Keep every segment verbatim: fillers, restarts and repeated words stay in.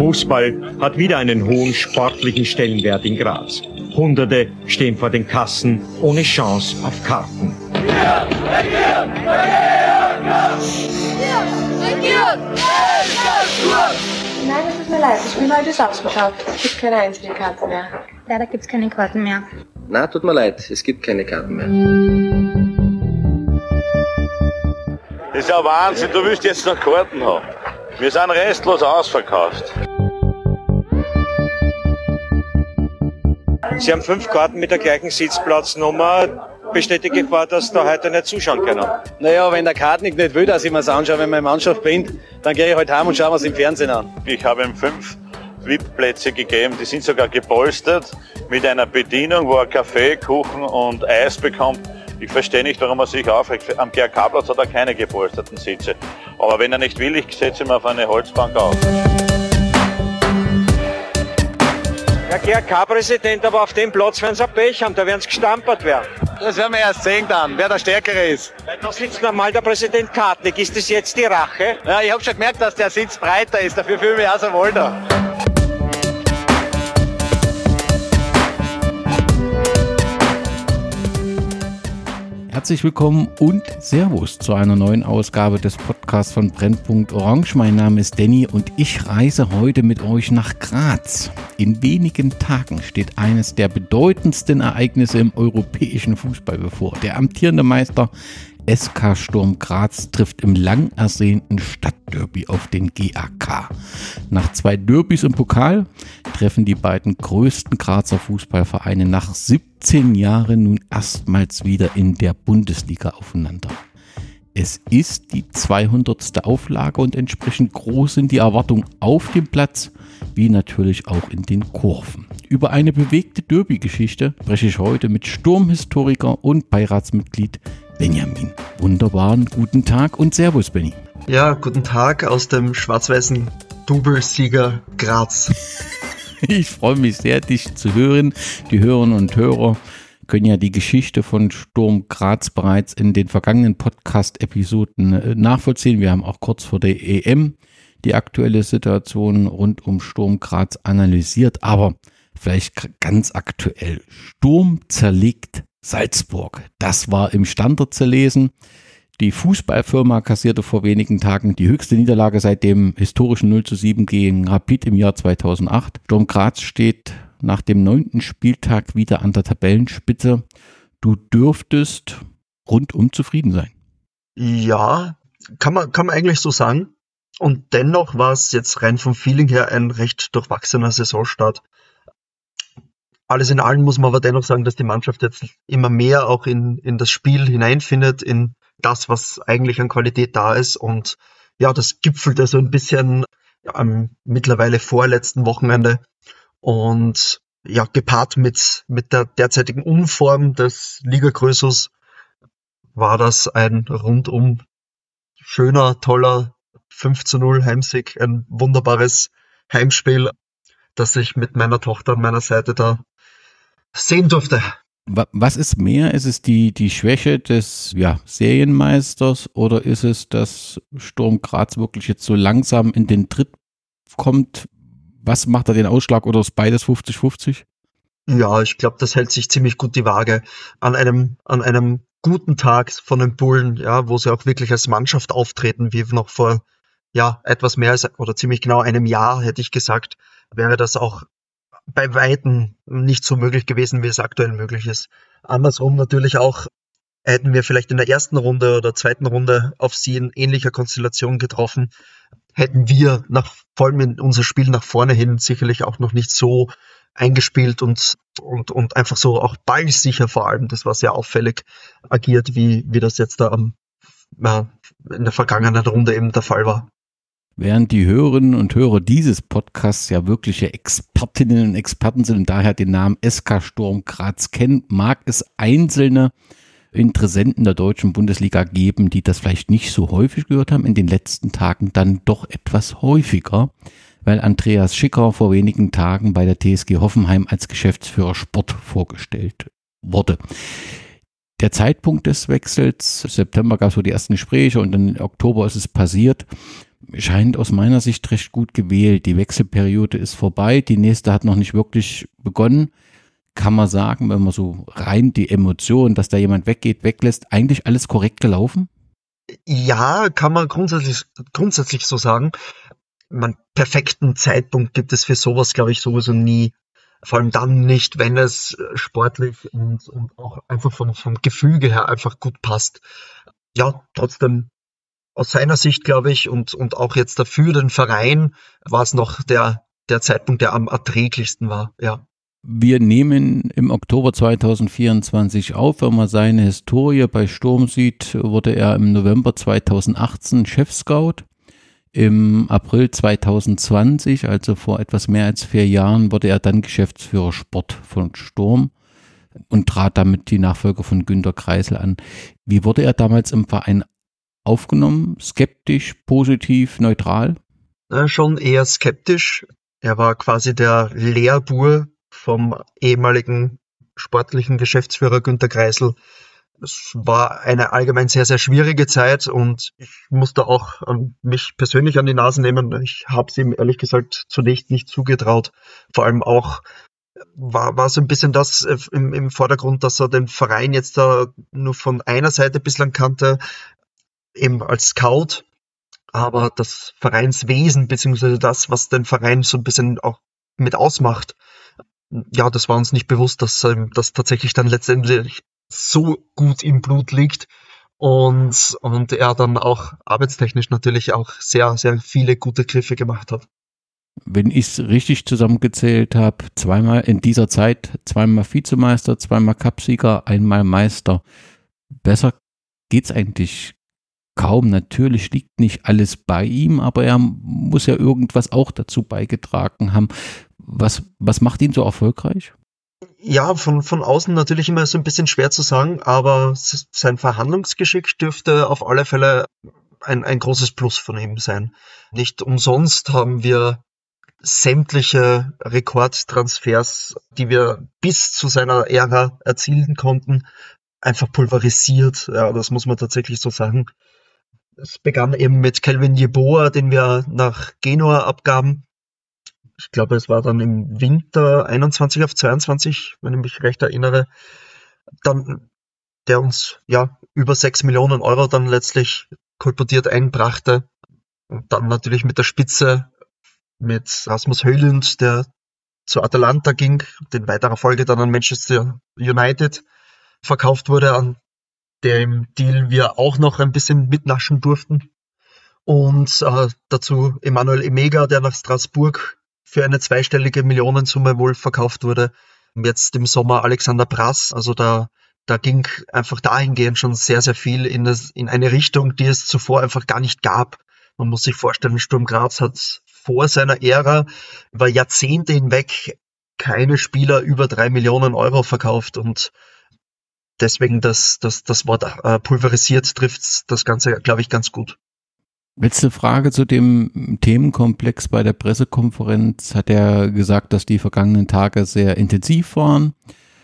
Fußball hat wieder einen hohen sportlichen Stellenwert in Graz. Hunderte stehen vor den Kassen ohne Chance auf Karten. Nein, es tut mir leid, das Spiel heute ist ausverkauft. Es gibt keine einzige Karte mehr. Leider gibt es keine Karten mehr. Na, tut mir leid, es gibt keine Karten mehr. Das ist ja Wahnsinn, du willst jetzt noch Karten haben. Wir sind restlos ausverkauft. Sie haben fünf Karten mit der gleichen Sitzplatznummer. Besteht die Gefahr, dass da heute nicht zuschauen können? Naja, wenn der Kartnick nicht will, dass ich mir es anschaue, wenn meine Mannschaft gewinnt, dann gehe ich halt heim und schaue mir es im Fernsehen an. Ich habe ihm fünf V I P-Plätze gegeben, die sind sogar gepolstert, mit einer Bedienung, wo er Kaffee, Kuchen und Eis bekommt. Ich verstehe nicht, warum er sich aufregt. Am G R K-Platz hat er keine gepolsterten Sitze. Aber wenn er nicht will, ich setze ihn auf eine Holzbank auf. Herr G R K-Präsident, aber auf dem Platz werden sie Pech haben, da werden sie gestampert werden. Das werden wir erst sehen dann, wer der Stärkere ist. Da sitzt normal der Präsident Kartnick. Ist das jetzt die Rache? Ja, ich habe schon gemerkt, dass der Sitz breiter ist, dafür fühle ich mich auch so wohl da. Herzlich willkommen und Servus zu einer neuen Ausgabe des Podcasts von Brennpunkt Orange. Mein Name ist Danny und ich reise heute mit euch nach Graz. In wenigen Tagen steht eines der bedeutendsten Ereignisse im europäischen Fußball bevor. Der amtierende Meister S K Sturm Graz trifft im lang ersehnten Stadtderby auf den G A K. Nach zwei Derbys im Pokal treffen die beiden größten Grazer Fußballvereine nach siebzehn Jahren nun erstmals wieder in der Bundesliga aufeinander. Es ist die zweihundertste Auflage und entsprechend groß sind die Erwartungen auf dem Platz, wie natürlich auch in den Kurven. Über eine bewegte Derby-Geschichte spreche ich heute mit Sturmhistoriker und Beiratsmitglied Benjamin. Wunderbaren guten Tag und Servus, Benny. Ja, guten Tag aus dem schwarz-weißen Doublesieger Graz. Ich freue mich sehr, dich zu hören. Die Hörerinnen und Hörer können ja die Geschichte von Sturm Graz bereits in den vergangenen Podcast-Episoden nachvollziehen. Wir haben auch kurz vor der E M die aktuelle Situation rund um Sturm Graz analysiert, aber vielleicht ganz aktuell. Sturm zerlegt Salzburg. Das war im Standard zu lesen. Die Fußballfirma kassierte vor wenigen Tagen die höchste Niederlage seit dem historischen null zu sieben gegen Rapid im Jahr zweitausendacht. Sturm Graz steht nach dem neunten Spieltag wieder an der Tabellenspitze. Du dürftest rundum zufrieden sein. Ja, kann man, kann man eigentlich so sagen. Und dennoch war es jetzt rein vom Feeling her ein recht durchwachsener Saisonstart. Alles in allem muss man aber dennoch sagen, dass die Mannschaft jetzt immer mehr auch in, in das Spiel hineinfindet, in das, was eigentlich an Qualität da ist. Und ja, das gipfelte so ein bisschen am mittlerweile vorletzten Wochenende. Und ja, gepaart mit, mit der derzeitigen Unform des Ligagrößers war das ein rundum schöner, toller fünf zu null Heimsieg. Ein wunderbares Heimspiel, das ich mit meiner Tochter an meiner Seite da sehen durfte. Was ist mehr? Ist es die, die Schwäche des ja, Serienmeisters oder ist es, dass Sturm Graz wirklich jetzt so langsam in den Tritt kommt? Was macht da den Ausschlag oder ist beides fünfzig fünfzig? Ja, ich glaube, das hält sich ziemlich gut die Waage. An einem, an einem guten Tag von den Bullen, ja, wo sie auch wirklich als Mannschaft auftreten, wie noch vor ja etwas mehr als oder ziemlich genau einem Jahr, hätte ich gesagt, wäre das auch bei Weitem nicht so möglich gewesen, wie es aktuell möglich ist. Andersrum natürlich auch, hätten wir vielleicht in der ersten Runde oder zweiten Runde auf sie in ähnlicher Konstellation getroffen, hätten wir nach, vor allem in unser Spiel nach vorne hin sicherlich auch noch nicht so eingespielt und, und, und einfach so auch ballsicher vor allem, das war sehr auffällig agiert, wie, wie das jetzt da am, äh, in der vergangenen Runde eben der Fall war. Während die Hörerinnen und Hörer dieses Podcasts ja wirkliche Expertinnen und Experten sind und daher den Namen S K Sturm Graz kennen, mag es einzelne Interessenten der deutschen Bundesliga geben, die das vielleicht nicht so häufig gehört haben, in den letzten Tagen dann doch etwas häufiger, weil Andreas Schicker vor wenigen Tagen bei der T S G Hoffenheim als Geschäftsführer Sport vorgestellt wurde. Der Zeitpunkt des Wechsels, September gab es so die ersten Gespräche und dann im Oktober ist es passiert. scheint aus meiner Sicht recht gut gewählt. Die Wechselperiode ist vorbei, die nächste hat noch nicht wirklich begonnen. Kann man sagen, wenn man so rein die Emotion, dass da jemand weggeht, weglässt, eigentlich alles korrekt gelaufen? Ja, kann man grundsätzlich, grundsätzlich so sagen. Man, perfekten Zeitpunkt gibt es für sowas, glaube ich, sowieso nie. Vor allem dann nicht, wenn es sportlich und, und auch einfach vom, vom Gefüge her einfach gut passt. Ja, trotzdem aus seiner Sicht, glaube ich, und, und auch jetzt dafür den Verein war es noch der, der Zeitpunkt, der am erträglichsten war, ja. Wir nehmen im Oktober zweitausendvierundzwanzig auf. Wenn man seine Historie bei Sturm sieht, wurde er im November zweitausendachtzehn Chefscout. Im April zweitausendzwanzig, also vor etwas mehr als vier Jahren, wurde er dann Geschäftsführer Sport von Sturm und trat damit die Nachfolge von Günter Kreisel an. Wie wurde er damals im Verein aufgenommen? Skeptisch, positiv, neutral? Ja, schon eher skeptisch. Er war quasi der Lehrbur vom ehemaligen sportlichen Geschäftsführer Günter Kreisel. Es war eine allgemein sehr, sehr schwierige Zeit und ich musste auch an mich persönlich an die Nase nehmen. Ich habe es ihm ehrlich gesagt zunächst nicht zugetraut. Vor allem auch war, war so ein bisschen das im, im Vordergrund, dass er den Verein jetzt da nur von einer Seite bislang kannte, eben als Scout. Aber das Vereinswesen beziehungsweise das, was den Verein so ein bisschen auch mit ausmacht, ja, das war uns nicht bewusst, dass ähm, das tatsächlich dann letztendlich so gut im Blut liegt und, und er dann auch arbeitstechnisch natürlich auch sehr, sehr viele gute Griffe gemacht hat. Wenn ich es richtig zusammengezählt habe, zweimal in dieser Zeit, zweimal Vizemeister, zweimal Cupsieger, einmal Meister. Besser geht's eigentlich kaum. Natürlich liegt nicht alles bei ihm, aber er muss ja irgendwas auch dazu beigetragen haben. Was, was macht ihn so erfolgreich? Ja, von, von außen natürlich immer so ein bisschen schwer zu sagen, aber sein Verhandlungsgeschick dürfte auf alle Fälle ein, ein großes Plus von ihm sein. Nicht umsonst haben wir sämtliche Rekordtransfers, die wir bis zu seiner Ära erzielen konnten, einfach pulverisiert. Ja, das muss man tatsächlich so sagen. Es begann eben mit Kelvin Yeboah, den wir nach Genua abgaben. Ich glaube, es war dann im Winter einundzwanzig auf zweiundzwanzig, wenn ich mich recht erinnere. Dann, der uns ja über sechs Millionen Euro dann letztlich kolportiert einbrachte. Und dann natürlich mit der Spitze mit Rasmus Højlund, der zu Atalanta ging, in weiterer Folge dann an Manchester United verkauft wurde, an dem Deal wir auch noch ein bisschen mitnaschen durften. Und äh, dazu Emmanuel Emega, der nach Straßburg für eine zweistellige Millionensumme wohl verkauft wurde. Jetzt im Sommer Alexander Brass. Also da, da ging einfach dahingehend schon sehr, sehr viel in, das, in eine Richtung, die es zuvor einfach gar nicht gab. Man muss sich vorstellen, Sturm Graz hat vor seiner Ära über Jahrzehnte hinweg keine Spieler über drei Millionen Euro verkauft und deswegen das, das, das Wort äh, pulverisiert trifft das Ganze, glaube ich, ganz gut. Letzte Frage zu dem Themenkomplex. Bei der Pressekonferenz hat er gesagt, dass die vergangenen Tage sehr intensiv waren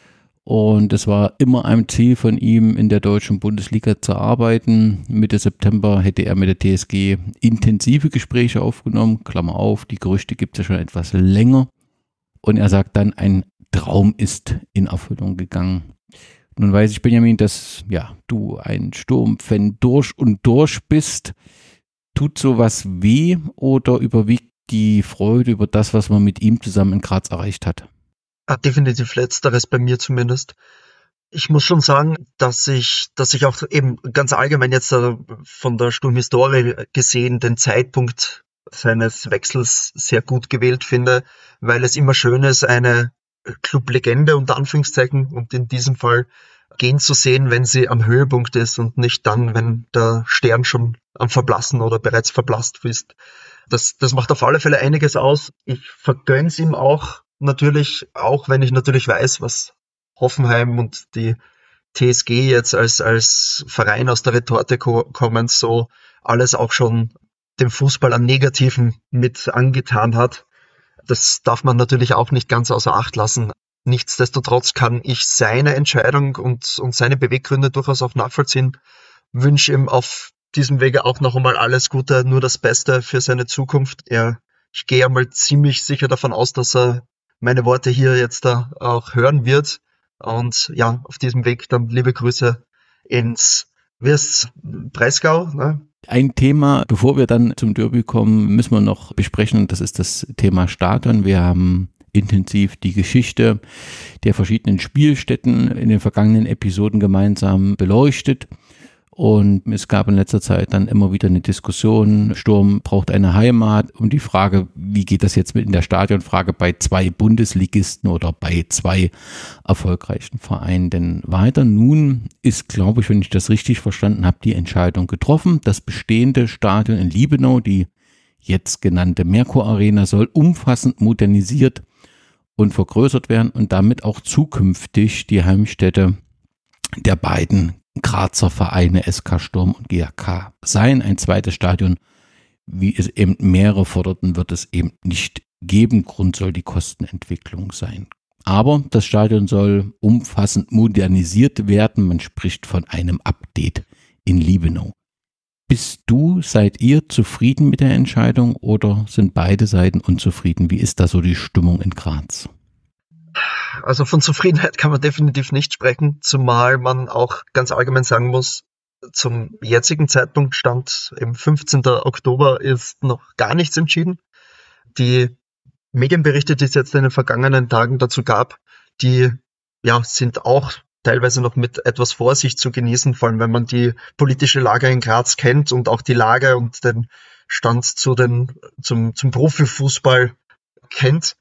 und es war immer ein Ziel von ihm, in der deutschen Bundesliga zu arbeiten. Mitte September hätte er mit der T S G intensive Gespräche aufgenommen, Klammer auf, die Gerüchte gibt es ja schon etwas länger und er sagt dann, ein Traum ist in Erfüllung gegangen. Nun weiß ich, Benjamin, dass ja du ein Sturm-Fan durch und durch bist. Tut sowas weh oder überwiegt die Freude über das, was man mit ihm zusammen in Graz erreicht hat? Ah, definitiv letzteres bei mir zumindest. Ich muss schon sagen, dass ich, dass ich auch eben ganz allgemein jetzt von der Sturmhistorie gesehen den Zeitpunkt seines Wechsels sehr gut gewählt finde, weil es immer schön ist, eine Clublegende unter Anführungszeichen und in diesem Fall gehen zu sehen, wenn sie am Höhepunkt ist und nicht dann, wenn der Stern schon am Verblassen oder bereits verblasst ist. Das, das macht auf alle Fälle einiges aus. Ich vergönn's ihm auch natürlich, auch wenn ich natürlich weiß, was Hoffenheim und die T S G jetzt als, als Verein aus der Retorte ko- kommen, so alles auch schon dem Fußball an Negativen mit angetan hat. Das darf man natürlich auch nicht ganz außer Acht lassen. Nichtsdestotrotz kann ich seine Entscheidung und, und seine Beweggründe durchaus auch nachvollziehen. Wünsche ihm auf diesem Wege auch noch einmal alles Gute, nur das Beste für seine Zukunft. Er, ich gehe einmal ziemlich sicher davon aus, dass er meine Worte hier jetzt da auch hören wird. Und ja, auf diesem Weg dann liebe Grüße ins Wirst Breisgau. Ne? Ein Thema, bevor wir dann zum Derby kommen, müssen wir noch besprechen, das ist das Thema Stadion. Wir haben intensiv die Geschichte der verschiedenen Spielstätten in den vergangenen Episoden gemeinsam beleuchtet. Und es gab in letzter Zeit dann immer wieder eine Diskussion, Sturm braucht eine Heimat, um die Frage, wie geht das jetzt mit in der Stadionfrage bei zwei Bundesligisten oder bei zwei erfolgreichen Vereinen denn weiter? Nun ist, glaube ich, wenn ich das richtig verstanden habe, die Entscheidung getroffen. Das bestehende Stadion in Liebenau, die jetzt genannte Merkur Arena, soll umfassend modernisiert und vergrößert werden und damit auch zukünftig die Heimstätte der beiden Grazer Vereine S K Sturm und G A K sein. Ein zweites Stadion, wie es eben mehrere forderten, wird es eben nicht geben. Grund soll die Kostenentwicklung sein. Aber das Stadion soll umfassend modernisiert werden. Man spricht von einem Update in Liebenau. Bist du, seid ihr zufrieden mit der Entscheidung oder sind beide Seiten unzufrieden? Wie ist da so die Stimmung in Graz? Also von Zufriedenheit kann man definitiv nicht sprechen, zumal man auch ganz allgemein sagen muss, zum jetzigen Zeitpunkt stand im fünfzehnten Oktober ist noch gar nichts entschieden. Die Medienberichte, die es jetzt in den vergangenen Tagen dazu gab, die ja sind auch teilweise noch mit etwas Vorsicht zu genießen, vor allem wenn man die politische Lage in Graz kennt und auch die Lage und den Stand zu den, zum, zum Profifußball kennt.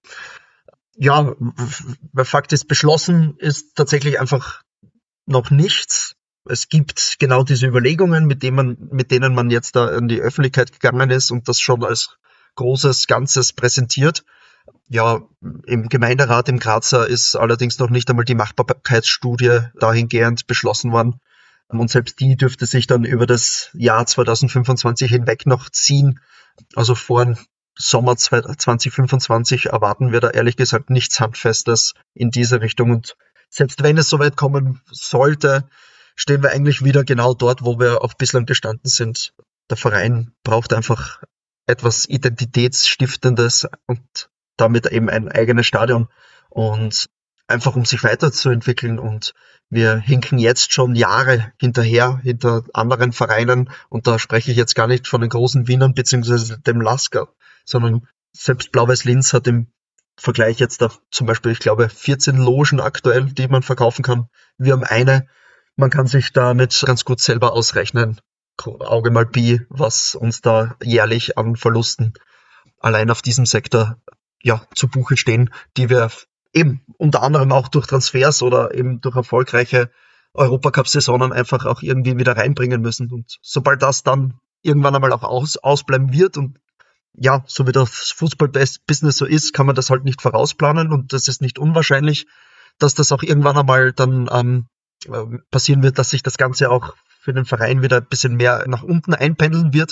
Ja, der Fakt ist, beschlossen ist tatsächlich einfach noch nichts. Es gibt genau diese Überlegungen, mit denen man, mit denen man jetzt da in die Öffentlichkeit gegangen ist und das schon als großes Ganzes präsentiert. Ja, im Gemeinderat im Grazer ist allerdings noch nicht einmal die Machbarkeitsstudie dahingehend beschlossen worden. Und selbst die dürfte sich dann über das Jahr zweitausendfünfundzwanzig hinweg noch ziehen. Also vor Sommer zwanzig fünfundzwanzig erwarten wir da ehrlich gesagt nichts Handfestes in diese Richtung. Und selbst wenn es soweit kommen sollte, stehen wir eigentlich wieder genau dort, wo wir auch bislang gestanden sind. Der Verein braucht einfach etwas Identitätsstiftendes und damit eben ein eigenes Stadion und einfach um sich weiterzuentwickeln. Und wir hinken jetzt schon Jahre hinterher, hinter anderen Vereinen. Und da spreche ich jetzt gar nicht von den großen Wienern beziehungsweise dem Lasker, sondern selbst Blau-Weiß Linz hat im Vergleich jetzt da zum Beispiel, ich glaube, vierzehn Logen aktuell, die man verkaufen kann. Wir haben eine. Man kann sich damit ganz gut selber ausrechnen, Auge mal Pi, was uns da jährlich an Verlusten allein auf diesem Sektor ja zu Buche stehen, die wir eben unter anderem auch durch Transfers oder eben durch erfolgreiche Europacup-Saisonen einfach auch irgendwie wieder reinbringen müssen. Und sobald das dann irgendwann einmal auch aus, ausbleiben wird und ja, so wie das Fußball-Business so ist, kann man das halt nicht vorausplanen und das ist nicht unwahrscheinlich, dass das auch irgendwann einmal dann ähm, passieren wird, dass sich das Ganze auch für den Verein wieder ein bisschen mehr nach unten einpendeln wird.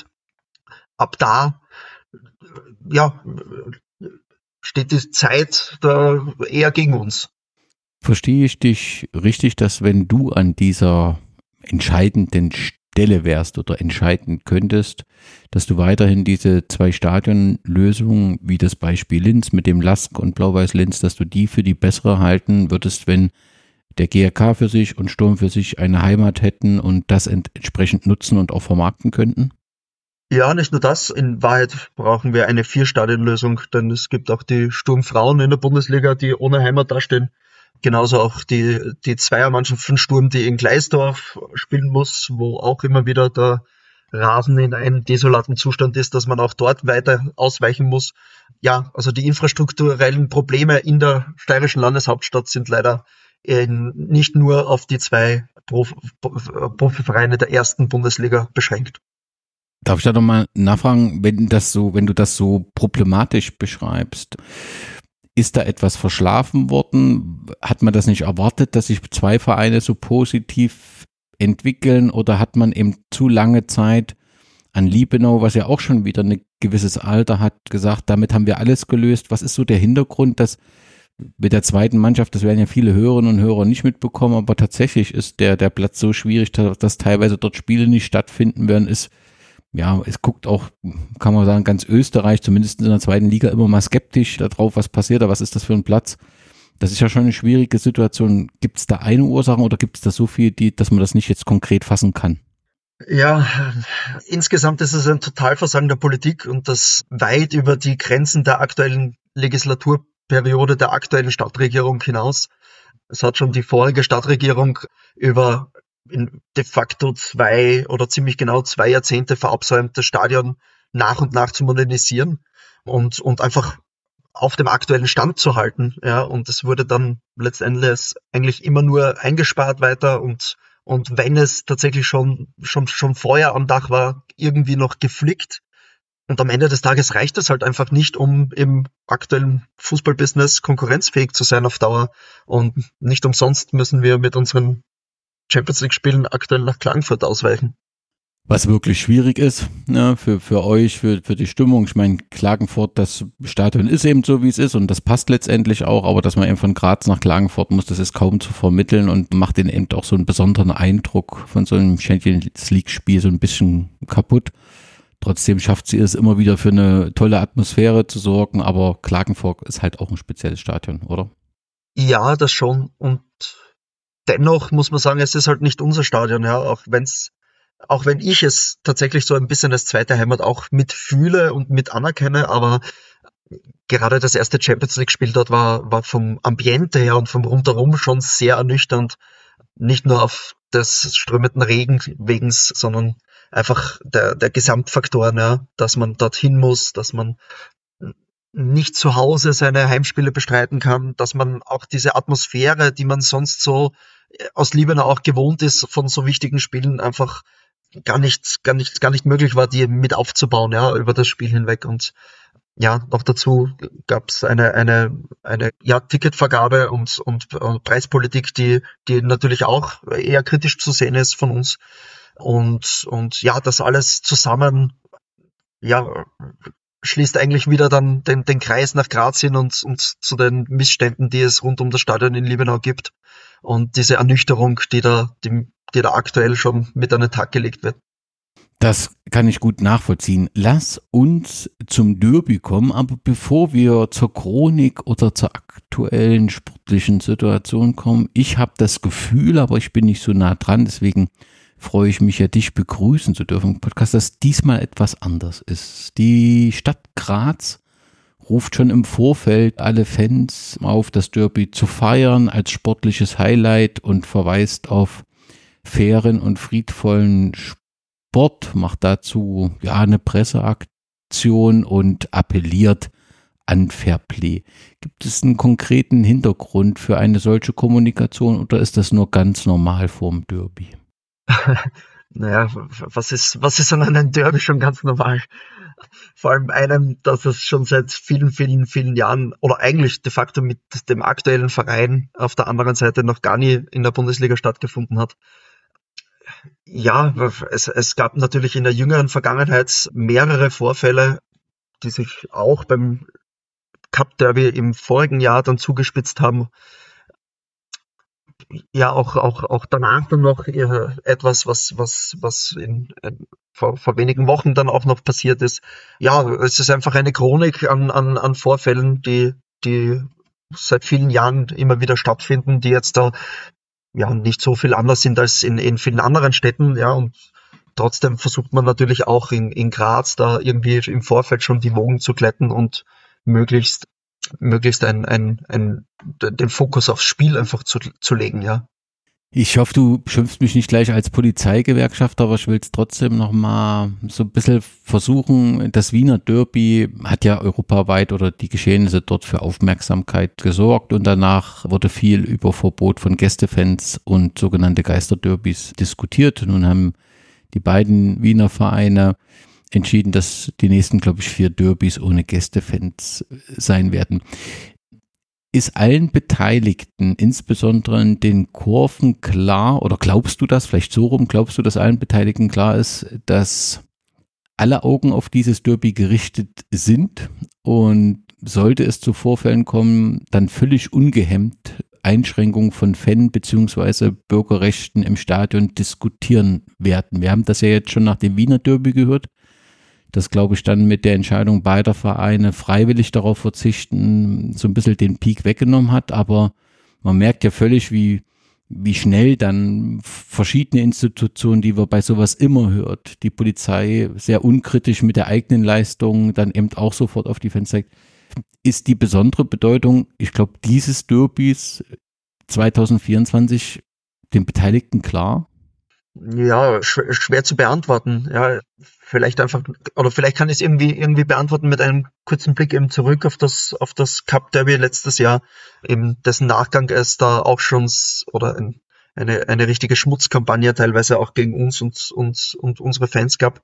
Ab da, ja, steht die Zeit da eher gegen uns. Verstehe ich dich richtig, dass wenn du an dieser entscheidenden Stelle wärst oder entscheiden könntest, dass du weiterhin diese zwei Stadionlösungen, wie das Beispiel Linz mit dem Lask und Blau-Weiß Linz, dass du die für die bessere halten würdest, wenn der G A K für sich und Sturm für sich eine Heimat hätten und das ent- entsprechend nutzen und auch vermarkten könnten? Ja, nicht nur das. In Wahrheit brauchen wir eine Vier-Stadien-Lösung, denn es gibt auch die Sturmfrauen in der Bundesliga, die ohne Heimat dastehen. Genauso auch die, die Zweiermannschaft von Sturm, die in Gleisdorf spielen muss, wo auch immer wieder der Rasen in einem desolaten Zustand ist, dass man auch dort weiter ausweichen muss. Ja, also die infrastrukturellen Probleme in der steirischen Landeshauptstadt sind leider in, nicht nur auf die zwei Prof, Profivereine der ersten Bundesliga beschränkt. Darf ich da nochmal nachfragen, wenn das so, wenn du das so problematisch beschreibst, ist da etwas verschlafen worden? Hat man das nicht erwartet, dass sich zwei Vereine so positiv entwickeln oder hat man eben zu lange Zeit an Liebenau, was ja auch schon wieder ein gewisses Alter hat, gesagt, damit haben wir alles gelöst? Was ist so der Hintergrund, dass mit der zweiten Mannschaft, das werden ja viele Hörerinnen und Hörer nicht mitbekommen, aber tatsächlich ist der, der Platz so schwierig, dass, dass teilweise dort Spiele nicht stattfinden werden, ist, ja, es guckt auch, kann man sagen, ganz Österreich, zumindest in der zweiten Liga, immer mal skeptisch darauf, was passiert da, was ist das für ein Platz. Das ist ja schon eine schwierige Situation. Gibt es da eine Ursache oder gibt es da so viel, die, dass man das nicht jetzt konkret fassen kann? Ja, insgesamt ist es ein Totalversagen der Politik und das weit über die Grenzen der aktuellen Legislaturperiode der aktuellen Stadtregierung hinaus. Es hat schon die vorige Stadtregierung über in de facto zwei oder ziemlich genau zwei Jahrzehnte verabsäumt, das Stadion nach und nach zu modernisieren und, und einfach auf dem aktuellen Stand zu halten. Ja, und es wurde dann letztendlich eigentlich immer nur eingespart weiter und Und wenn es tatsächlich schon, schon, schon vorher am Dach war, irgendwie noch geflickt. Und am Ende des Tages reicht es halt einfach nicht, um im aktuellen Fußballbusiness konkurrenzfähig zu sein auf Dauer. Und nicht umsonst müssen wir mit unseren Champions League Spielen aktuell nach Klagenfurt ausweichen. Was wirklich schwierig ist, ne, für, für euch, für, für die Stimmung. Ich meine, Klagenfurt, das Stadion ist eben so, wie es ist und das passt letztendlich auch, aber dass man eben von Graz nach Klagenfurt muss, das ist kaum zu vermitteln und macht den eben auch so einen besonderen Eindruck von so einem Champions League Spiel so ein bisschen kaputt. Trotzdem schafft sie es immer wieder für eine tolle Atmosphäre zu sorgen, aber Klagenfurt ist halt auch ein spezielles Stadion, oder? Ja, das schon. Und dennoch muss man sagen, es ist halt nicht unser Stadion, ja, auch wenn's Auch wenn ich es tatsächlich so ein bisschen als zweite Heimat auch mitfühle und mit anerkenne, aber gerade das erste Champions League Spiel dort war, war vom Ambiente her und vom Rundherum schon sehr ernüchternd. Nicht nur auf des strömenden Regen wegen, sondern einfach der, der Gesamtfaktoren, ja, dass man dorthin muss, dass man nicht zu Hause seine Heimspiele bestreiten kann, dass man auch diese Atmosphäre, die man sonst so aus Liebenau auch gewohnt ist, von so wichtigen Spielen einfach gar nicht, gar nicht, gar nicht möglich war, die mit aufzubauen, ja, über das Spiel hinweg. Und ja, noch dazu gab es eine, eine, eine, ja, Ticketvergabe und, und, und Preispolitik, die, die natürlich auch eher kritisch zu sehen ist von uns. Und, und ja, das alles zusammen, ja, schließt eigentlich wieder dann den, den Kreis nach Graz hin und, und zu den Missständen, die es rund um das Stadion in Liebenau gibt. Und diese Ernüchterung, die da, die, die da aktuell schon mit an den Tag gelegt wird. Das kann ich gut nachvollziehen. Lass uns zum Derby kommen, aber bevor wir zur Chronik oder zur aktuellen sportlichen Situation kommen, ich habe das Gefühl, aber ich bin nicht so nah dran, deswegen freue ich mich ja, dich begrüßen zu dürfen im Podcast, dass diesmal etwas anders ist. Die Stadt Graz ruft schon im Vorfeld alle Fans auf, das Derby zu feiern als sportliches Highlight und verweist auf fairen und friedvollen Sport, macht dazu ja eine Presseaktion und appelliert an Fairplay. Gibt es einen konkreten Hintergrund für eine solche Kommunikation oder ist das nur ganz normal vorm Derby? Naja, was ist, was ist an einem Derby schon ganz normal? Vor allem einem, dass es schon seit vielen, vielen, vielen Jahren oder eigentlich de facto mit dem aktuellen Verein auf der anderen Seite noch gar nie in der Bundesliga stattgefunden hat. Ja, es, es gab natürlich in der jüngeren Vergangenheit mehrere Vorfälle, die sich auch beim Cup Derby im vorigen Jahr dann zugespitzt haben. Ja, auch, auch, auch danach dann noch etwas, was, was, was in, in, vor, vor wenigen Wochen dann auch noch passiert ist. Ja, es ist einfach eine Chronik an, an, an Vorfällen, die, die seit vielen Jahren immer wieder stattfinden, die jetzt da, ja, nicht so viel anders sind als in, in vielen anderen Städten, ja, und trotzdem versucht man natürlich auch in, in Graz da irgendwie im Vorfeld schon die Wogen zu glätten und möglichst möglichst ein, ein, ein, den Fokus aufs Spiel einfach zu, zu legen, ja. Ich hoffe, du schimpfst mich nicht gleich als Polizeigewerkschafter, aber ich will es trotzdem noch mal so ein bisschen versuchen. Das Wiener Derby hat ja europaweit oder die Geschehnisse dort für Aufmerksamkeit gesorgt und danach wurde viel über Verbot von Gästefans und sogenannte Geisterderbys diskutiert. Nun haben die beiden Wiener Vereine entschieden, dass die nächsten, glaube ich, vier Derbys ohne Gästefans sein werden. Ist allen Beteiligten, insbesondere in den Kurven, klar, oder glaubst du das, vielleicht so rum, glaubst du, dass allen Beteiligten klar ist, dass alle Augen auf dieses Derby gerichtet sind und sollte es zu Vorfällen kommen, dann völlig ungehemmt Einschränkungen von Fan- bzw. Bürgerrechten im Stadion diskutieren werden. Wir haben das ja jetzt schon nach dem Wiener Derby gehört, dass, glaube ich, dann mit der Entscheidung beider Vereine freiwillig darauf verzichten, so ein bisschen den Peak weggenommen hat, aber man merkt ja völlig, wie, wie schnell dann verschiedene Institutionen, die wir bei sowas immer hört, die Polizei sehr unkritisch mit der eigenen Leistung dann eben auch sofort auf die Fans zeigt. Ist die besondere Bedeutung, ich glaube, dieses Derbys zwanzig vierundzwanzig den Beteiligten klar? Ja, schwer, schwer zu beantworten. Ja, vielleicht einfach, oder vielleicht kann ich es irgendwie, irgendwie beantworten mit einem kurzen Blick eben zurück auf das, auf das Cup Derby letztes Jahr, eben dessen Nachgang es da auch schon, oder ein, eine, eine richtige Schmutzkampagne teilweise auch gegen uns und, und, und unsere Fans gab.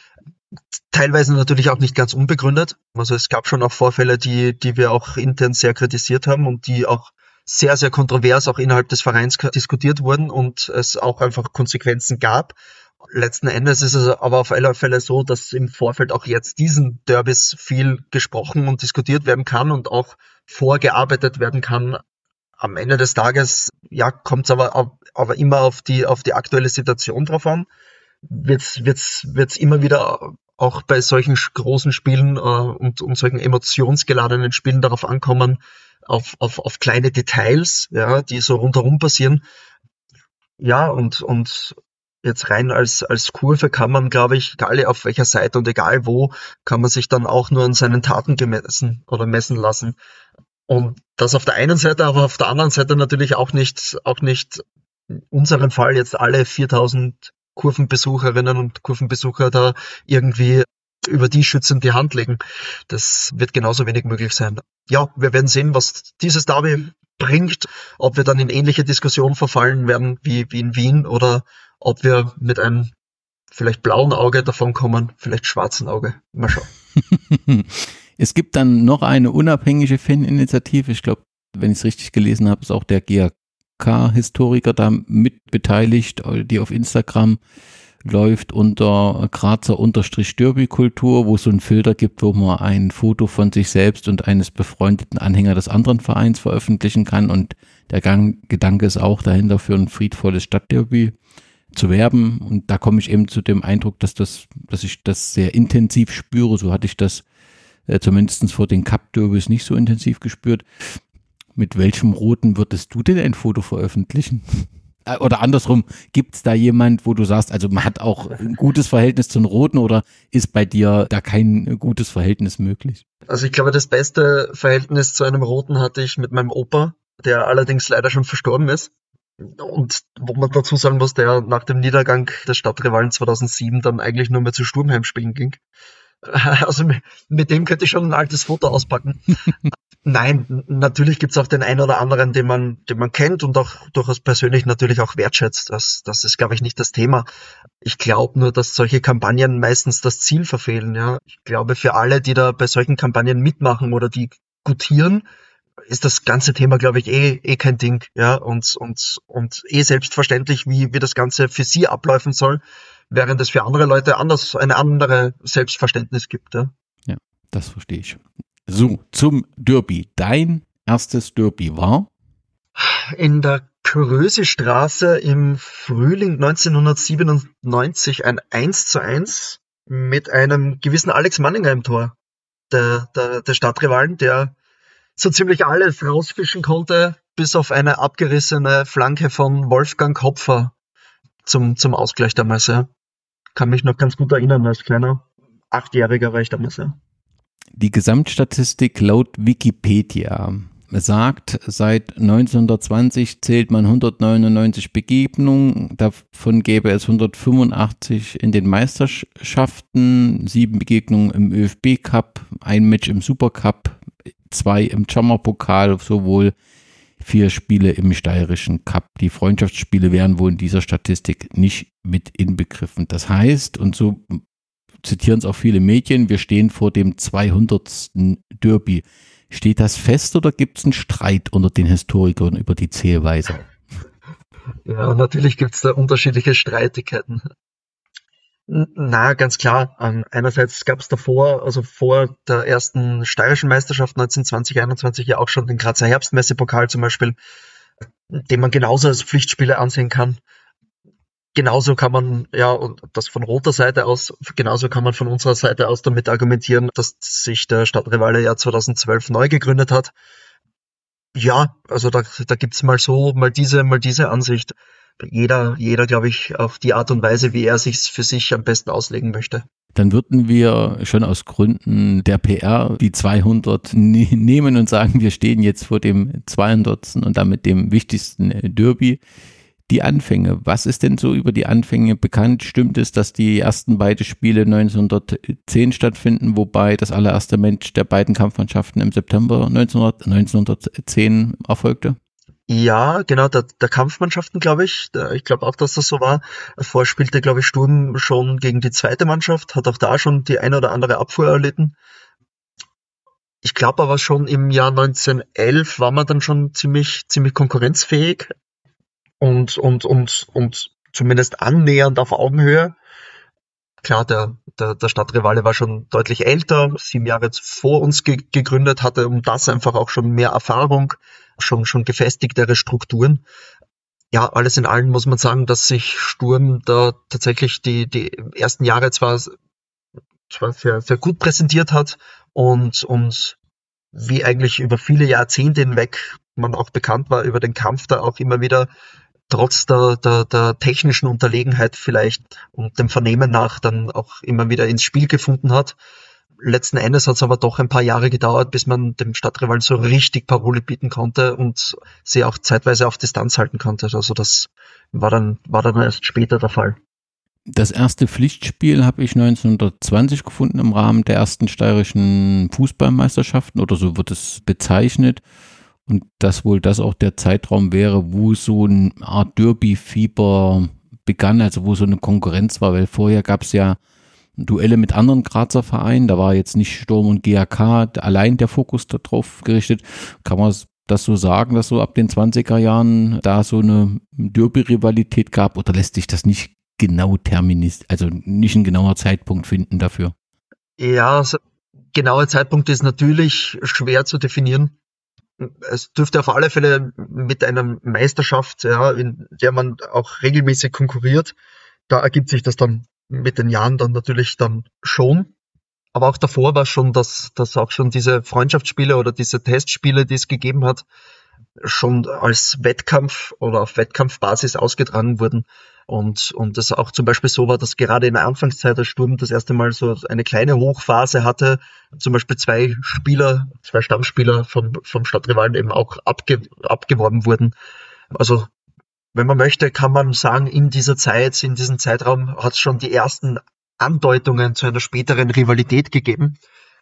Teilweise natürlich auch nicht ganz unbegründet. Also es gab schon auch Vorfälle, die, die wir auch intern sehr kritisiert haben und die auch sehr, sehr kontrovers auch innerhalb des Vereins diskutiert wurden und es auch einfach Konsequenzen gab. Letzten Endes ist es aber auf alle Fälle so, dass im Vorfeld auch jetzt diesen Derbys viel gesprochen und diskutiert werden kann und auch vorgearbeitet werden kann. Am Ende des Tages, ja, kommt es aber, aber immer auf die, auf die aktuelle Situation drauf an. Wird's, wird's, wird's immer wieder auch bei solchen großen Spielen äh, und, und solchen emotionsgeladenen Spielen darauf ankommen, auf, auf, auf kleine Details, ja, die so rundherum passieren. Ja, und, und jetzt rein als, als Kurve kann man, glaube ich, egal auf welcher Seite und egal wo, kann man sich dann auch nur an seinen Taten gemessen oder messen lassen. Und das auf der einen Seite, aber auf der anderen Seite natürlich auch nicht, auch nicht in unserem Fall jetzt alle viertausend Kurvenbesucherinnen und Kurvenbesucher da irgendwie über die schützend die Hand legen. Das wird genauso wenig möglich sein. Ja, wir werden sehen, was dieses Derby bringt, ob wir dann in ähnliche Diskussionen verfallen werden wie, wie in Wien oder ob wir mit einem vielleicht blauen Auge davon kommen, vielleicht schwarzen Auge. Mal schauen. Es gibt dann noch eine unabhängige Faninitiative. Ich glaube, wenn ich es richtig gelesen habe, ist auch der G A K-Historiker da mit beteiligt, die auf Instagram läuft unter Grazer-Derby-Kultur, wo es so einen Filter gibt, wo man ein Foto von sich selbst und eines befreundeten Anhänger des anderen Vereins veröffentlichen kann. Und der Gang, Gedanke ist auch dahinter, für ein friedvolles Stadtderby zu werben. Und da komme ich eben zu dem Eindruck, dass das, dass ich das sehr intensiv spüre. So hatte ich das äh, zumindest vor den Cup-Derbys nicht so intensiv gespürt. Mit welchem Roten würdest du denn ein Foto veröffentlichen? Oder andersrum, gibt es da jemand, wo du sagst, also man hat auch ein gutes Verhältnis zu den Roten oder ist bei dir da kein gutes Verhältnis möglich? Also ich glaube, das beste Verhältnis zu einem Roten hatte ich mit meinem Opa, der allerdings leider schon verstorben ist. Und wo man dazu sagen muss, der nach dem Niedergang des Stadtrivalen zweitausendsieben dann eigentlich nur mehr zu Sturmheim-Spielen ging. Also mit dem könnte ich schon ein altes Foto auspacken. Nein, natürlich gibt's auch den einen oder anderen, den man, den man kennt und auch durchaus persönlich natürlich auch wertschätzt. Das, das ist, glaube ich, nicht das Thema. Ich glaube nur, dass solche Kampagnen meistens das Ziel verfehlen. Ja, ich glaube, für alle, die da bei solchen Kampagnen mitmachen oder die gutieren, ist das ganze Thema, glaube ich, eh, eh kein Ding. Ja, und, und, und eh selbstverständlich, wie, wie das Ganze für sie abläufen soll, während es für andere Leute anders, eine andere Selbstverständnis gibt. Ja, ja, das verstehe ich. So, zum Derby. Dein erstes Derby war? In der Krösestraße im Frühling neunzehnhundertsiebenundneunzig ein eins zu eins mit einem gewissen Alex Manninger im Tor, der, der, der Stadtrivalen, der so ziemlich alles rausfischen konnte, bis auf eine abgerissene Flanke von Wolfgang Hopfer zum, zum Ausgleich damals. Ja. Kann mich noch ganz gut erinnern, als kleiner Achtjähriger war ich damals. Ja. Die Gesamtstatistik laut Wikipedia sagt, seit neunzehnhundertzwanzig zählt man hundertneunundneunzig Begegnungen, davon gäbe es hundertfünfundachtzig in den Meisterschaften, sieben Begegnungen im ÖFB-Cup, ein Match im Supercup, zwei im Jammerpokal, sowohl vier Spiele im steirischen Cup. Die Freundschaftsspiele wären wohl in dieser Statistik nicht mit inbegriffen. Das heißt, und so zitieren es auch viele Medien, wir stehen vor dem zweihundertsten Derby. Steht das fest oder gibt es einen Streit unter den Historikern über die Zählweise? Ja, natürlich gibt es da unterschiedliche Streitigkeiten. Na, ganz klar. Ähm, einerseits gab es davor, also vor der ersten steirischen Meisterschaft neunzehn zwanzig einundzwanzig ja auch schon den Grazer Herbstmessepokal zum Beispiel, den man genauso als Pflichtspiele ansehen kann. Genauso kann man, ja, und das von roter Seite aus, genauso kann man von unserer Seite aus damit argumentieren, dass sich der Stadtrivale ja zweitausendzwölf neu gegründet hat. Ja, also da, da gibt's mal so, mal diese, mal diese Ansicht. Jeder, jeder, glaube ich, auf die Art und Weise, wie er sich's für sich am besten auslegen möchte. Dann würden wir schon aus Gründen der P R die zweihundert ne- nehmen und sagen, wir stehen jetzt vor dem zweihundertsten und damit dem wichtigsten Derby. Die Anfänge, was ist denn so über die Anfänge bekannt? Stimmt es, dass die ersten beiden Spiele neunzehnhundertzehn stattfinden, wobei das allererste Match der beiden Kampfmannschaften im September neunzehnhundertzehn erfolgte? Ja, genau, der, der Kampfmannschaften, glaube ich. Der, ich glaube auch, dass das so war. Davor spielte, glaube ich, Sturm schon gegen die zweite Mannschaft, hat auch da schon die eine oder andere Abfuhr erlitten. Ich glaube aber schon im Jahr neunzehnhundertelf war man dann schon ziemlich, ziemlich konkurrenzfähig und, und, und, und zumindest annähernd auf Augenhöhe. Klar, der, der, der Stadtrivale war schon deutlich älter, sieben Jahre vor uns ge- gegründet, hatte um das einfach auch schon mehr Erfahrung, schon, schon gefestigtere Strukturen. Ja, alles in allem muss man sagen, dass sich Sturm da tatsächlich die, die ersten Jahre zwar, zwar sehr, sehr gut präsentiert hat und, und wie eigentlich über viele Jahrzehnte hinweg man auch bekannt war, über den Kampf da auch immer wieder trotz der, der, der technischen Unterlegenheit vielleicht und dem Vernehmen nach dann auch immer wieder ins Spiel gefunden hat. Letzten Endes hat es aber doch ein paar Jahre gedauert, bis man dem Stadtrivalen so richtig Parole bieten konnte und sie auch zeitweise auf Distanz halten konnte. Also das war dann, war dann erst später der Fall. Das erste Pflichtspiel habe ich neunzehnhundertzwanzig gefunden im Rahmen der ersten steirischen Fußballmeisterschaften oder so wird es bezeichnet. Und dass wohl das auch der Zeitraum wäre, wo so eine Art Derby-Fieber begann, also wo so eine Konkurrenz war, weil vorher gab es ja Duelle mit anderen Grazer Vereinen, da war jetzt nicht Sturm und G A K allein der Fokus darauf gerichtet. Kann man das so sagen, dass so ab den zwanziger Jahren da so eine Derby-Rivalität gab oder lässt sich das nicht genau terminisieren, also nicht ein genauer Zeitpunkt finden dafür? Ja, also, genaue Zeitpunkt ist natürlich schwer zu definieren. Es dürfte auf alle Fälle mit einer Meisterschaft, ja, in der man auch regelmäßig konkurriert, da ergibt sich das dann mit den Jahren dann natürlich dann schon. Aber auch davor war schon, dass, dass auch schon diese Freundschaftsspiele oder diese Testspiele, die es gegeben hat, schon als Wettkampf oder auf Wettkampfbasis ausgetragen wurden. Und, und das auch zum Beispiel so war, dass gerade in der Anfangszeit der Sturm das erste Mal so eine kleine Hochphase hatte, zum Beispiel zwei Spieler, zwei Stammspieler vom, vom Stadtrivalen eben auch abge, abgeworben wurden. Also, wenn man möchte, kann man sagen, in dieser Zeit, in diesem Zeitraum hat es schon die ersten Andeutungen zu einer späteren Rivalität gegeben.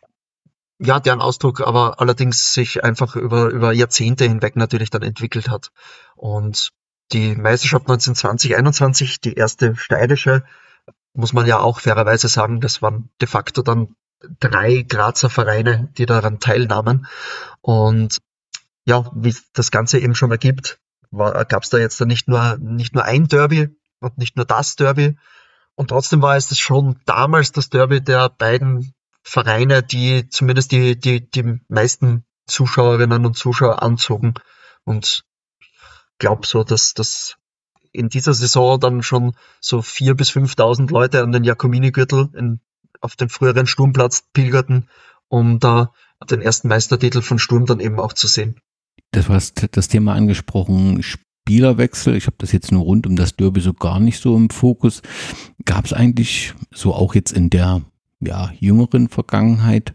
Ja, deren Ausdruck aber allerdings sich einfach über, über Jahrzehnte hinweg natürlich dann entwickelt hat. Und die Meisterschaft neunzehnhundertzwanzig einundzwanzig, die erste steirische, muss man ja auch fairerweise sagen, das waren de facto dann drei Grazer Vereine, die daran teilnahmen. Und ja, wie das Ganze eben schon ergibt, gab es da jetzt dann nicht nur, nicht nur ein Derby und nicht nur das Derby. Und trotzdem war es das schon damals das Derby der beiden Vereine, die zumindest die, die, die meisten Zuschauerinnen und Zuschauer anzogen. Und glaube so, dass das in dieser Saison dann schon so vier bis fünftausend Leute an den Jacomini-Gürtel in, auf den früheren Sturmplatz pilgerten, um da den ersten Meistertitel von Sturm dann eben auch zu sehen. Das war das Thema angesprochen, Spielerwechsel. Ich habe das jetzt nur rund um das Derby so gar nicht so im Fokus. Gab es eigentlich so auch jetzt in der ja, jüngeren Vergangenheit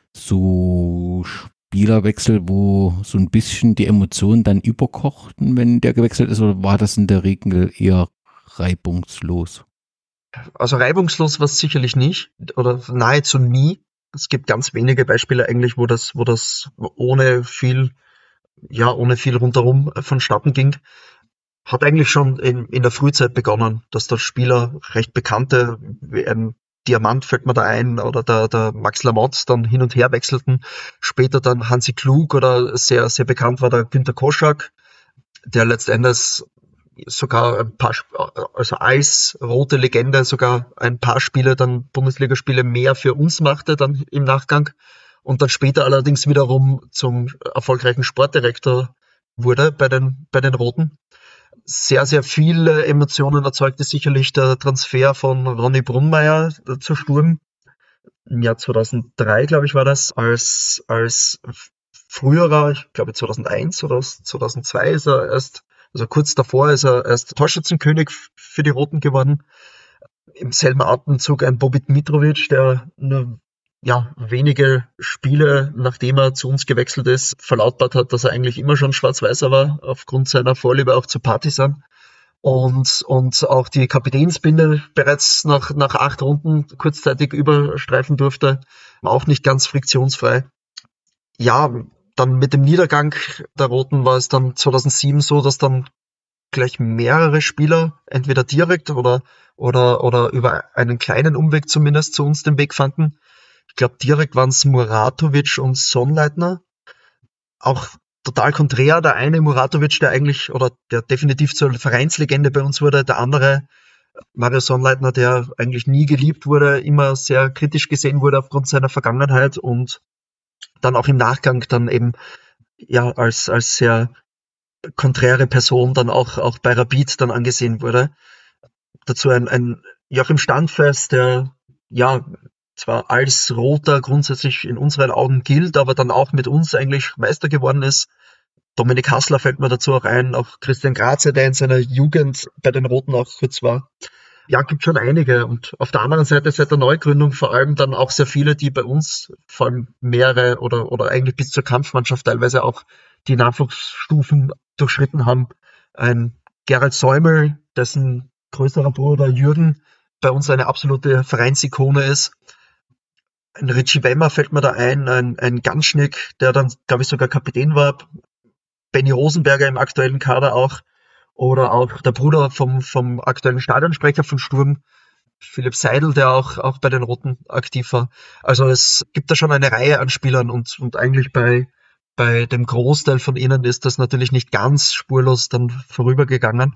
so Spielerwechsel, wo so ein bisschen die Emotionen dann überkochten, wenn der gewechselt ist, oder war das in der Regel eher reibungslos? Also reibungslos war es sicherlich nicht oder nahezu nie. Es gibt ganz wenige Beispiele eigentlich, wo das, wo das ohne viel, ja, ohne viel rundherum vonstatten ging. Hat eigentlich schon in, in der Frühzeit begonnen, dass der Spieler recht bekannte, ein Diamant fällt mir da ein, oder der, der Max Lamotte dann hin und her wechselten. Später dann Hansi Klug oder sehr, sehr bekannt war der Günter Koschak, der letztendlich sogar ein paar, also als rote Legende sogar ein paar Spiele, dann Bundesligaspiele mehr für uns machte dann im Nachgang und dann später allerdings wiederum zum erfolgreichen Sportdirektor wurde bei den, bei den Roten. Sehr, sehr viele Emotionen erzeugte sicherlich der Transfer von Ronny Brunnmeier zu Sturm. Im Jahr zweitausenddrei, glaube ich, war das, als, als früherer, ich glaube zweitausendeins oder zweitausendzwei ist er erst, also kurz davor ist er erst Torschützenkönig für die Roten geworden. Im selben Atemzug ein Bobit Mitrovic, der nur ja, wenige Spiele, nachdem er zu uns gewechselt ist, verlautbart hat, dass er eigentlich immer schon Schwarz-Weißer war, aufgrund seiner Vorliebe auch zu Partizan. Und, und auch die Kapitänsbinde bereits nach, nach acht Runden kurzzeitig überstreifen durfte. Auch nicht ganz friktionsfrei. Ja, dann mit dem Niedergang der Roten war es dann zweitausendsieben so, dass dann gleich mehrere Spieler entweder direkt oder, oder, oder über einen kleinen Umweg zumindest zu uns den Weg fanden. Ich glaube, direkt waren es Muratovic und Sonnleitner. Auch total konträr, der eine Muratovic, der eigentlich, oder der definitiv zur Vereinslegende bei uns wurde, der andere Mario Sonnleitner, der eigentlich nie geliebt wurde, immer sehr kritisch gesehen wurde aufgrund seiner Vergangenheit und dann auch im Nachgang dann eben ja als als sehr konträre Person dann auch auch bei Rapid dann angesehen wurde. Dazu ein, ein Joachim Standfest, der ja zwar als Roter grundsätzlich in unseren Augen gilt, aber dann auch mit uns eigentlich Meister geworden ist. Dominik Hassler fällt mir dazu auch ein, auch Christian Graze, der in seiner Jugend bei den Roten auch kurz war. Ja, gibt schon einige. Und auf der anderen Seite seit der Neugründung vor allem dann auch sehr viele, die bei uns vor allem mehrere oder, oder eigentlich bis zur Kampfmannschaft teilweise auch die Nachwuchsstufen durchschritten haben. Ein Gerald Säumel, dessen größerer Bruder Jürgen bei uns eine absolute Vereinsikone ist. Ein Richie Wemmer fällt mir da ein, ein, ein Ganschnick, der dann, glaube ich, sogar Kapitän war. Benny Rosenberger im aktuellen Kader auch. Oder auch der Bruder vom, vom aktuellen Stadionsprecher von Sturm, Philipp Seidel, der auch, auch bei den Roten aktiv war. Also es gibt da schon eine Reihe an Spielern und, und eigentlich bei, bei dem Großteil von ihnen ist das natürlich nicht ganz spurlos dann vorübergegangen.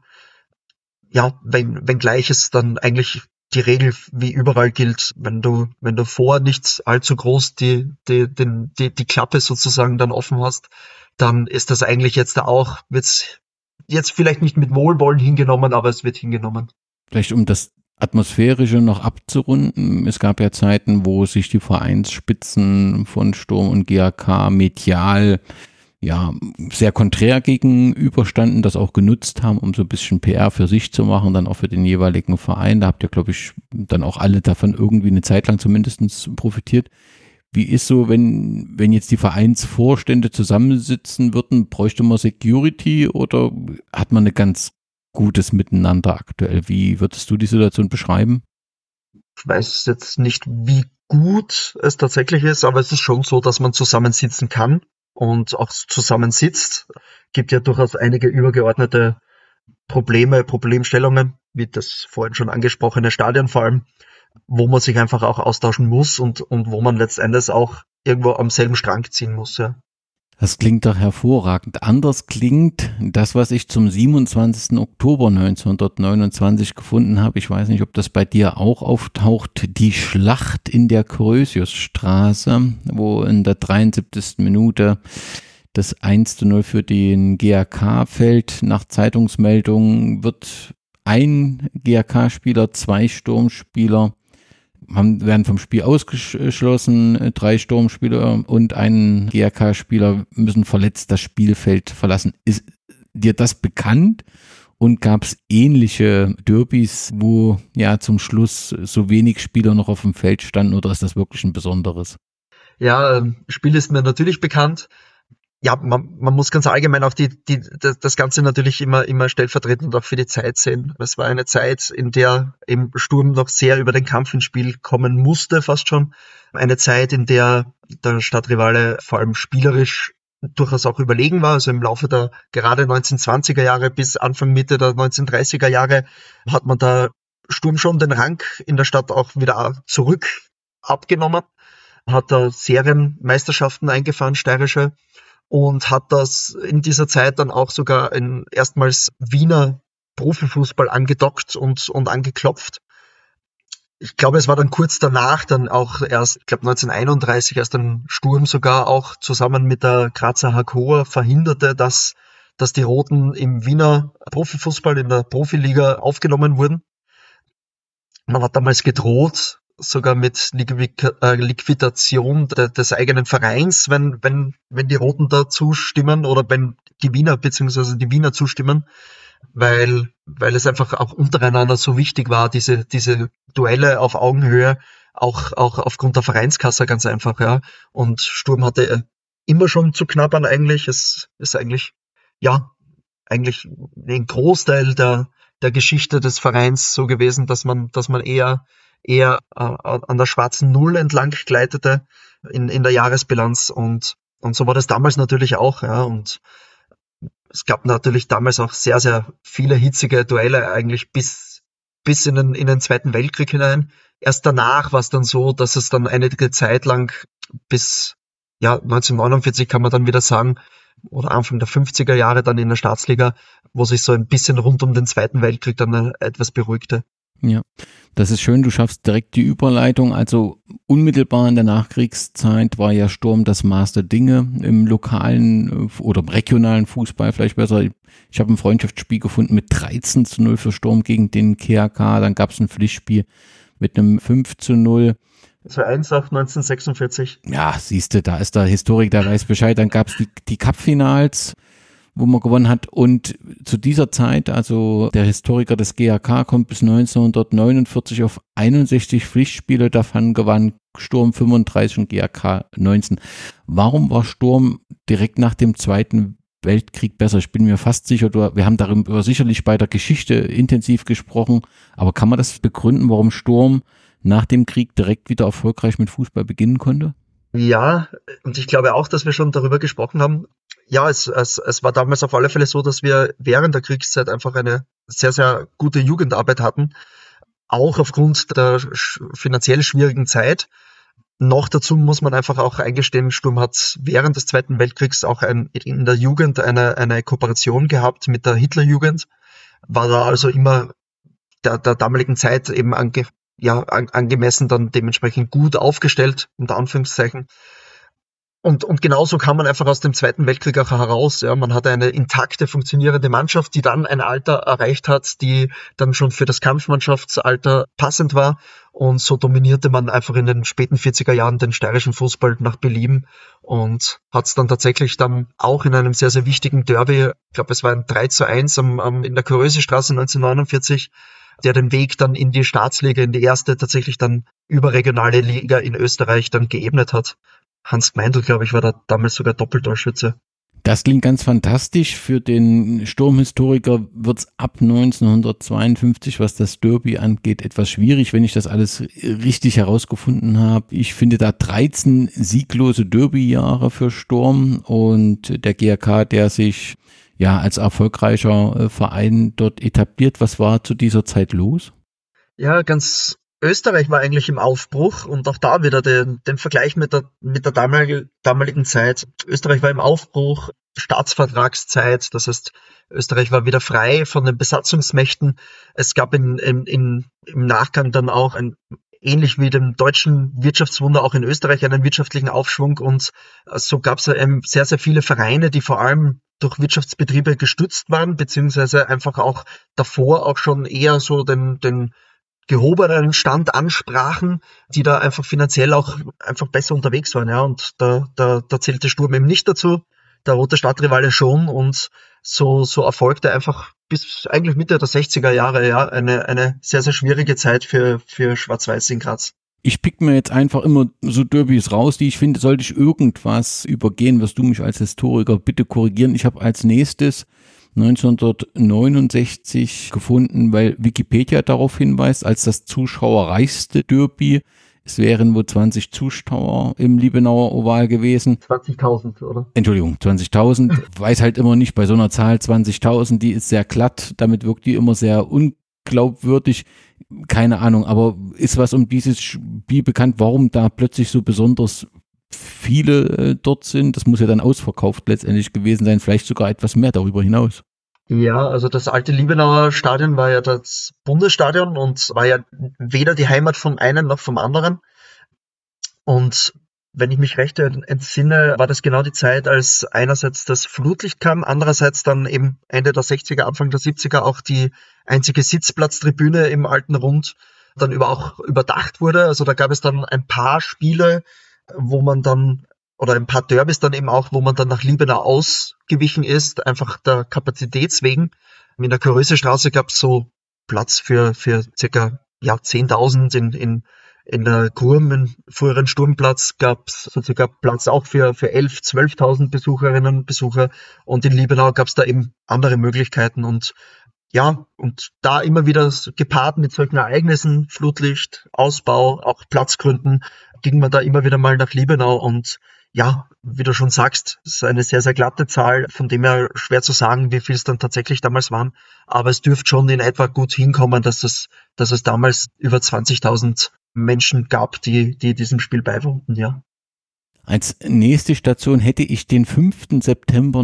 Ja, wenn, wenngleich es dann eigentlich die Regel wie überall gilt, wenn du, wenn du vor nicht allzu groß die, die, den, die, die Klappe sozusagen dann offen hast, dann ist das eigentlich jetzt da auch, wird's jetzt vielleicht nicht mit Wohlwollen hingenommen, aber es wird hingenommen. Vielleicht um das Atmosphärische noch abzurunden. Es gab ja Zeiten, wo sich die Vereinsspitzen von Sturm und G A K medial ja sehr konträr gegenüberstanden, das auch genutzt haben, um so ein bisschen P R für sich zu machen, dann auch für den jeweiligen Verein. Da habt ihr, glaube ich, dann auch alle davon irgendwie eine Zeit lang zumindest profitiert. Wie ist so, wenn, wenn jetzt die Vereinsvorstände zusammensitzen würden, bräuchte man Security oder hat man ein ganz gutes Miteinander aktuell? Wie würdest du die Situation beschreiben? Ich weiß jetzt nicht, wie gut es tatsächlich ist, aber es ist schon so, dass man zusammensitzen kann und auch zusammensitzt. Es gibt ja durchaus einige übergeordnete Probleme, Problemstellungen, wie das vorhin schon angesprochene Stadion vor allem, wo man sich einfach auch austauschen muss und, und wo man letztendlich auch irgendwo am selben Strang ziehen muss. Ja. Das klingt doch hervorragend. Anders klingt das, was ich zum siebenundzwanzigsten Oktober neunzehnhundertneunundzwanzig gefunden habe. Ich weiß nicht, ob das bei dir auch auftaucht. Die Schlacht in der Krösiusstraße, wo in der dreiundsiebzigsten Minute das eins zu null für den G A K fällt. Nach Zeitungsmeldung wird ein G A K-Spieler, zwei Sturmspieler haben, werden vom Spiel ausgeschlossen, drei Sturmspieler und ein G A K-Spieler müssen verletzt das Spielfeld verlassen. Ist dir das bekannt und gab es ähnliche Derbys, wo ja zum Schluss so wenig Spieler noch auf dem Feld standen oder ist das wirklich ein besonderes? Ja, Spiel ist mir natürlich bekannt. Ja, man, man muss ganz allgemein auch die, die, das Ganze natürlich immer, immer stellvertretend auch für die Zeit sehen. Es war eine Zeit, in der eben Sturm noch sehr über den Kampf ins Spiel kommen musste, fast schon. Eine Zeit, in der der Stadtrivale vor allem spielerisch durchaus auch überlegen war. Also im Laufe der gerade neunzehnhundertzwanziger Jahre bis Anfang Mitte der neunzehnhundertdreißiger Jahre hat man da Sturm schon den Rang in der Stadt auch wieder zurück abgenommen, hat da Serienmeisterschaften eingefahren, steirische, und hat das in dieser Zeit dann auch sogar ein erstmals Wiener Profifußball angedockt und, und angeklopft. Ich glaube, es war dann kurz danach dann auch erst, ich glaube neunzehnhunderteinunddreißig, als dann Sturm sogar auch zusammen mit der Grazer Hakoa verhinderte, dass, dass die Roten im Wiener Profifußball in der Profiliga aufgenommen wurden. Man hat damals gedroht, sogar mit Liquidation des eigenen Vereins, wenn, wenn, wenn die Roten da zustimmen oder wenn die Wiener bzw. die Wiener zustimmen, weil, weil es einfach auch untereinander so wichtig war, diese, diese Duelle auf Augenhöhe, auch, auch aufgrund der Vereinskasse ganz einfach, ja. Und Sturm hatte immer schon zu knabbern eigentlich. Es ist eigentlich, ja, eigentlich ein Großteil der, der Geschichte des Vereins so gewesen, dass man, dass man eher, eher äh, an der schwarzen Null entlang gleitete in, in der Jahresbilanz und, und so war das damals natürlich auch, ja, und es gab natürlich damals auch sehr, sehr viele hitzige Duelle eigentlich bis, bis in den, in den Zweiten Weltkrieg hinein. Erst danach war es dann so, dass es dann einige Zeit lang bis, ja, neunzehnhundertneunundvierzig kann man dann wieder sagen, oder Anfang der fünfziger Jahre dann in der Staatsliga, wo sich so ein bisschen rund um den Zweiten Weltkrieg dann etwas beruhigte. Ja, das ist schön, du schaffst direkt die Überleitung. Also unmittelbar in der Nachkriegszeit war ja Sturm das Maß der Dinge im lokalen oder regionalen Fußball vielleicht besser. Ich habe ein Freundschaftsspiel gefunden mit dreizehn zu null für Sturm gegen den K A K. Dann gab es ein Pflichtspiel mit einem fünf zu null. zu eins auch neunzehnhundertsechsundvierzig. Ja, siehst du, da ist der Historik, der weiß Bescheid. Dann gab es die, die Cup-Finals, wo man gewonnen hat. Und zu dieser Zeit, also der Historiker des G A K kommt bis neunzehnhundertneunundvierzig auf einundsechzig Pflichtspiele, davon gewann Sturm fünfunddreißig und G A K neunzehn. Warum war Sturm direkt nach dem Zweiten Weltkrieg besser? Ich bin mir fast sicher, du, wir haben darüber sicherlich bei der Geschichte intensiv gesprochen, aber kann man das begründen, warum Sturm nach dem Krieg direkt wieder erfolgreich mit Fußball beginnen konnte? Ja, und ich glaube auch, dass wir schon darüber gesprochen haben. Ja, es, es, es war damals auf alle Fälle so, dass wir während der Kriegszeit einfach eine sehr, sehr gute Jugendarbeit hatten. Auch aufgrund der sch- finanziell schwierigen Zeit. Noch dazu muss man einfach auch eingestehen, Sturm hat während des Zweiten Weltkriegs auch ein, in der Jugend eine, eine Kooperation gehabt mit der Hitlerjugend. War da also immer der, der damaligen Zeit eben ange, ja, an, angemessen dann dementsprechend gut aufgestellt, unter Anführungszeichen. Und, und genauso kam man einfach aus dem Zweiten Weltkrieg auch heraus. Ja, man hatte eine intakte, funktionierende Mannschaft, die dann ein Alter erreicht hat, die dann schon für das Kampfmannschaftsalter passend war. Und so dominierte man einfach in den späten vierziger Jahren den steirischen Fußball nach Belieben und hat es dann tatsächlich dann auch in einem sehr, sehr wichtigen Derby, ich glaube, es war ein drei zu eins am, am, in der Kurösestraße neunzehnhundertneunundvierzig, der den Weg dann in die Staatsliga, in die erste tatsächlich dann überregionale Liga in Österreich dann geebnet hat. Hans Gmeindl, glaube ich, war da damals sogar Doppeltorschütze. Das klingt ganz fantastisch. Für den Sturmhistoriker wird es ab neunzehnhundertzweiundfünfzig, was das Derby angeht, etwas schwierig, wenn ich das alles richtig herausgefunden habe. Ich finde da dreizehn sieglose Derby-Jahre für Sturm und der G A K, der sich ja als erfolgreicher Verein dort etabliert. Was war zu dieser Zeit los? Ja, ganz Österreich war eigentlich im Aufbruch und auch da wieder den, den Vergleich mit der, mit der damaligen, damaligen Zeit. Österreich war im Aufbruch, Staatsvertragszeit, das heißt, Österreich war wieder frei von den Besatzungsmächten. Es gab in, in, in, im Nachgang dann auch ein, ähnlich wie dem deutschen Wirtschaftswunder auch in Österreich einen wirtschaftlichen Aufschwung und so gab es sehr, sehr viele Vereine, die vor allem durch Wirtschaftsbetriebe gestützt waren, beziehungsweise einfach auch davor auch schon eher so den, den gehobenen Stand ansprachen, die da einfach finanziell auch einfach besser unterwegs waren, ja, und da, da, da zählte Sturm eben nicht dazu, der rote Stadtrivale schon und so, so erfolgte einfach bis eigentlich Mitte der sechziger Jahre, ja, eine, eine sehr, sehr schwierige Zeit für, für Schwarz-Weiß in Graz. Ich pick mir jetzt einfach immer so Derbys raus, die ich finde, sollte ich irgendwas übergehen, wirst du mich als Historiker bitte korrigieren. Ich habe als nächstes neunzehnhundertneunundsechzig gefunden, weil Wikipedia darauf hinweist, als das zuschauerreichste Derby. Es wären wohl zwanzig Zuschauer im Liebenauer Oval gewesen. zwanzigtausend, oder? Entschuldigung, zwanzigtausend. Weiß halt immer nicht, bei so einer Zahl zwanzigtausend, die ist sehr glatt, damit wirkt die immer sehr unglaubwürdig. Keine Ahnung, aber ist was um dieses Spiel bekannt, warum da plötzlich so besonders viele äh, dort sind? Das muss ja dann ausverkauft letztendlich gewesen sein, vielleicht sogar etwas mehr darüber hinaus. Ja, also das alte Liebenauer Stadion war ja das Bundesstadion und war ja weder die Heimat vom einen noch vom anderen. Und wenn ich mich recht entsinne, war das genau die Zeit, als einerseits das Flutlicht kam, andererseits dann eben Ende der sechziger, Anfang der siebziger auch die einzige Sitzplatztribüne im alten Rund dann über auch überdacht wurde. Also da gab es dann ein paar Spiele, wo man dann, oder ein paar Derbys dann eben auch, wo man dann nach Liebenau ausgewichen ist, einfach der Kapazitäts wegen. In der Körösestraße gab es so Platz für, für circa, ja, zehntausend, in, in, in der Gurm, im früheren Sturmplatz, gab es so circa Platz auch für, für elf, zwölftausend Besucherinnen und Besucher. Und in Liebenau gab es da eben andere Möglichkeiten und ja, und da immer wieder gepaart mit solchen Ereignissen, Flutlicht, Ausbau, auch Platzgründen, ging man da immer wieder mal nach Liebenau und ja, wie du schon sagst, es ist eine sehr, sehr glatte Zahl, von dem her schwer zu sagen, wie viel es dann tatsächlich damals waren, aber es dürfte schon in etwa gut hinkommen, dass es, dass es damals über zwanzigtausend Menschen gab, die, die diesem Spiel beiwohnten, ja. Als nächste Station hätte ich den fünften September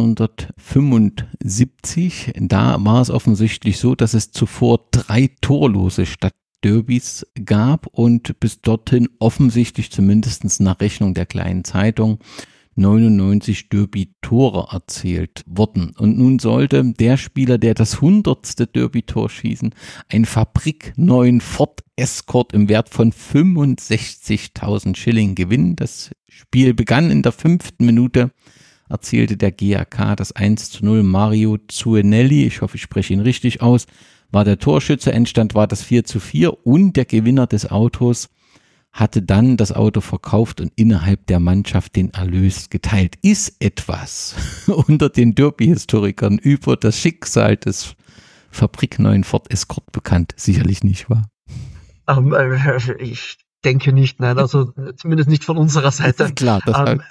neunzehnhundertfünfundsiebzig. Da war es offensichtlich so, dass es zuvor drei torlose Stadtderbys gab und bis dorthin offensichtlich zumindest nach Rechnung der kleinen Zeitung neunundneunzig Derby-Tore erzielt wurden. Und nun sollte der Spieler, der das hundertste Derby-Tor schießen, einen fabrikneuen Ford Escort im Wert von fünfundsechzigtausend Schilling gewinnen. Das Spiel begann in der fünften Minute, erzielte der G A K das eins zu null. Mario Zuenelli, ich hoffe, ich spreche ihn richtig aus, war der Torschütze. Endstand war das vier zu vier und der Gewinner des Autos hatte dann das Auto verkauft und innerhalb der Mannschaft den Erlös geteilt. Ist etwas unter den Derby-Historikern über das Schicksal des fabrikneuen Ford Escort bekannt? Sicherlich nicht, wahr? Um, äh, ich denke nicht, nein, also zumindest nicht von unserer Seite. Klar, das um,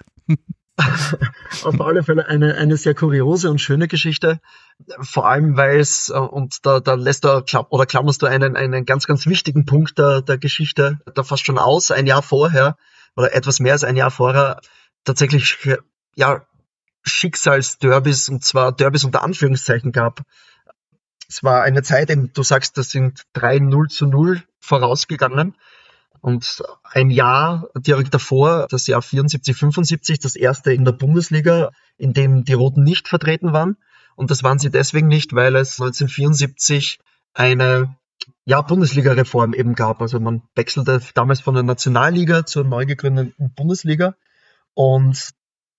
auf alle Fälle eine, eine sehr kuriose und schöne Geschichte, vor allem weil es, und da, da lässt du oder klammerst du einen, einen ganz, ganz wichtigen Punkt der, der Geschichte da fast schon aus, ein Jahr vorher oder etwas mehr als ein Jahr vorher tatsächlich, ja, Schicksalsderbys, und zwar Derbys unter Anführungszeichen gab. Es war eine Zeit, in, du sagst, das sind drei null zu null vorausgegangen. Und ein Jahr direkt davor, das Jahr vierundsiebzig, fünfundsiebzig, das erste in der Bundesliga, in dem die Roten nicht vertreten waren. Und das waren sie deswegen nicht, weil es neunzehnhundertvierundsiebzig eine, ja, Bundesliga-Reform eben gab. Also man wechselte damals von der Nationalliga zur neu gegründeten Bundesliga. Und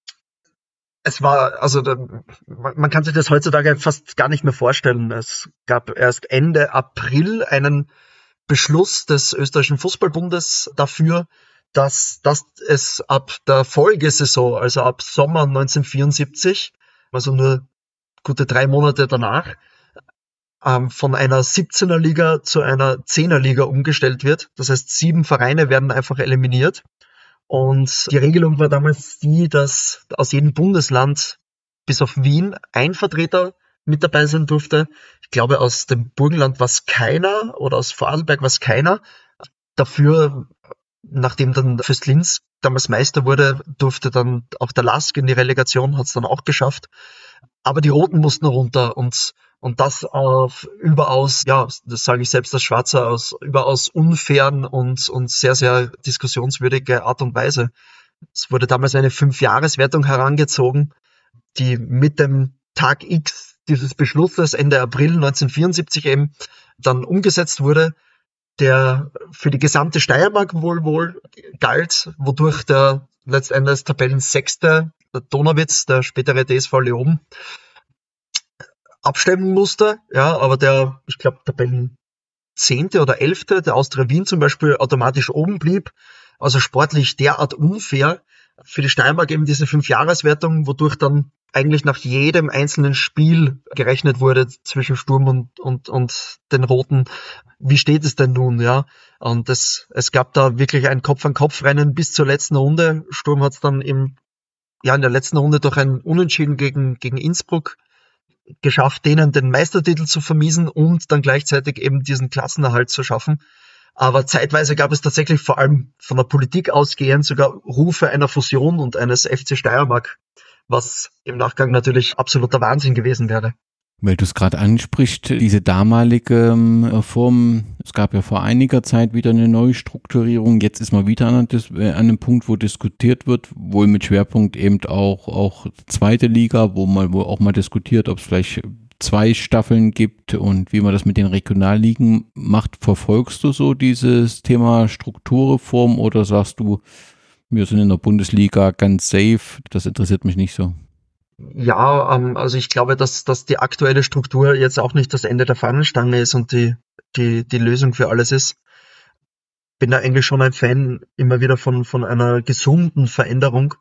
es war, also da, man kann sich das heutzutage fast gar nicht mehr vorstellen. Es gab erst Ende April einen Beschluss des österreichischen Fußballbundes dafür, dass, dass es ab der Folgesaison, also ab Sommer neunzehnhundertvierundsiebzig, also nur gute drei Monate danach, ähm, von einer siebzehner Liga zu einer zehner Liga umgestellt wird. Das heißt, sieben Vereine werden einfach eliminiert. Und die Regelung war damals die, dass aus jedem Bundesland bis auf Wien ein Vertreter mit dabei sein durfte. Ich glaube, aus dem Burgenland war es keiner oder aus Vorarlberg war es keiner. Dafür, nachdem dann Föst-Linz damals Meister wurde, durfte dann auch der Lask in die Relegation, hat es dann auch geschafft. Aber die Roten mussten runter und und das auf überaus, ja, das sage ich selbst als Schwarzer, aus überaus unfairen und und sehr, sehr diskussionswürdige Art und Weise. Es wurde damals eine Fünfjahreswertung herangezogen, die mit dem Tag X dieses Beschlusses Ende April neunzehnhundertvierundsiebzig eben dann umgesetzt wurde, der für die gesamte Steiermark wohl wohl galt, wodurch der letztendlich Tabellensechste, der Donauwitz, der spätere D S V Leoben, abstimmen musste, ja, aber der, ich glaube, Tabellenzehnte oder Elfte, der Austria Wien zum Beispiel, automatisch oben blieb, also sportlich derart unfair. Für die Steiermark eben diese Fünfjahreswertung, wodurch dann eigentlich nach jedem einzelnen Spiel gerechnet wurde zwischen Sturm und, und, und den Roten. Wie steht es denn nun, ja? Und es, es gab da wirklich ein Kopf-an-Kopf-Rennen bis zur letzten Runde. Sturm hat es dann im, ja, in der letzten Runde durch ein Unentschieden gegen, gegen Innsbruck geschafft, denen den Meistertitel zu vermiesen und dann gleichzeitig eben diesen Klassenerhalt zu schaffen. Aber zeitweise gab es tatsächlich vor allem von der Politik ausgehend sogar Rufe einer Fusion und eines F C Steiermark, was im Nachgang natürlich absoluter Wahnsinn gewesen wäre. Weil du es gerade ansprichst, diese damalige ähm, Form, es gab ja vor einiger Zeit wieder eine Neustrukturierung, jetzt ist man wieder an, das, äh, an einem Punkt, wo diskutiert wird, wohl mit Schwerpunkt eben auch, auch zweite Liga, wo man wo auch mal diskutiert, ob es vielleicht zwei Staffeln gibt und wie man das mit den Regionalligen macht. Verfolgst du so dieses Thema Strukturreform oder sagst du, wir sind in der Bundesliga ganz safe, das interessiert mich nicht so? Ja, ähm, also ich glaube, dass, dass die aktuelle Struktur jetzt auch nicht das Ende der Fahnenstange ist und die, die, die Lösung für alles ist. Bin da eigentlich schon ein Fan immer wieder von, von einer gesunden Veränderung.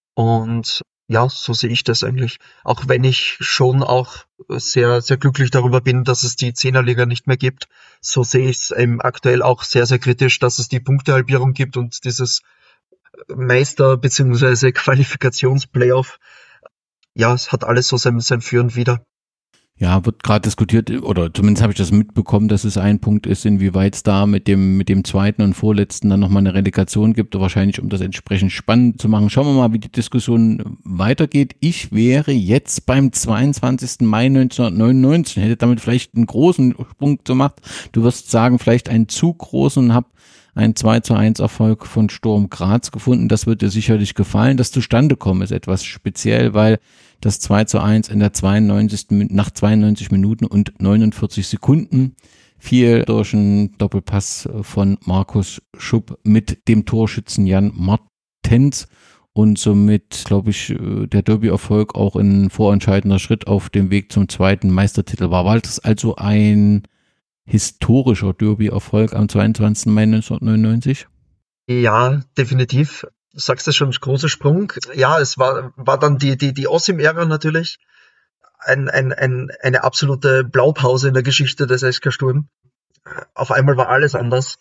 Und ja, so sehe ich das eigentlich. Auch wenn ich schon auch sehr, sehr glücklich darüber bin, dass es die Zehnerliga nicht mehr gibt, so sehe ich es eben aktuell auch sehr, sehr kritisch, dass es die Punktehalbierung gibt und dieses Meister- bzw. Qualifikationsplayoff. Ja, es hat alles so sein, sein Für und Wider. Ja, wird gerade diskutiert, oder zumindest habe ich das mitbekommen, dass es ein Punkt ist, inwieweit es da mit dem mit dem zweiten und vorletzten dann nochmal eine Relegation gibt, wahrscheinlich um das entsprechend spannend zu machen. Schauen wir mal, wie die Diskussion weitergeht. Ich wäre jetzt beim zweiundzwanzigsten Mai neunzehnhundertneunundneunzig, hätte damit vielleicht einen großen Sprung gemacht. Du wirst sagen, vielleicht einen zu großen, und habe ein zwei zu eins Erfolg von Sturm Graz gefunden. Das wird dir sicherlich gefallen. Das Zustandekommen ist etwas speziell, weil das zwei zu eins in der zweiundneunzigsten nach zweiundneunzig Minuten und neunundvierzig Sekunden fiel durch einen Doppelpass von Markus Schupp mit dem Torschützen Jan Martens und somit, glaube ich, der Derby-Erfolg auch ein vorentscheidender Schritt auf dem Weg zum zweiten Meistertitel war. War das also ein historischer Derby-Erfolg am zweiundzwanzigsten Mai neunzehnhundertneunundneunzig? Ja, definitiv. Du sagst ja schon, großer Sprung. Ja, es war, war dann die, die, die Osim-Ära natürlich. Ein, ein, ein, eine absolute Blaupause in der Geschichte des S K Sturm. Auf einmal war alles anders.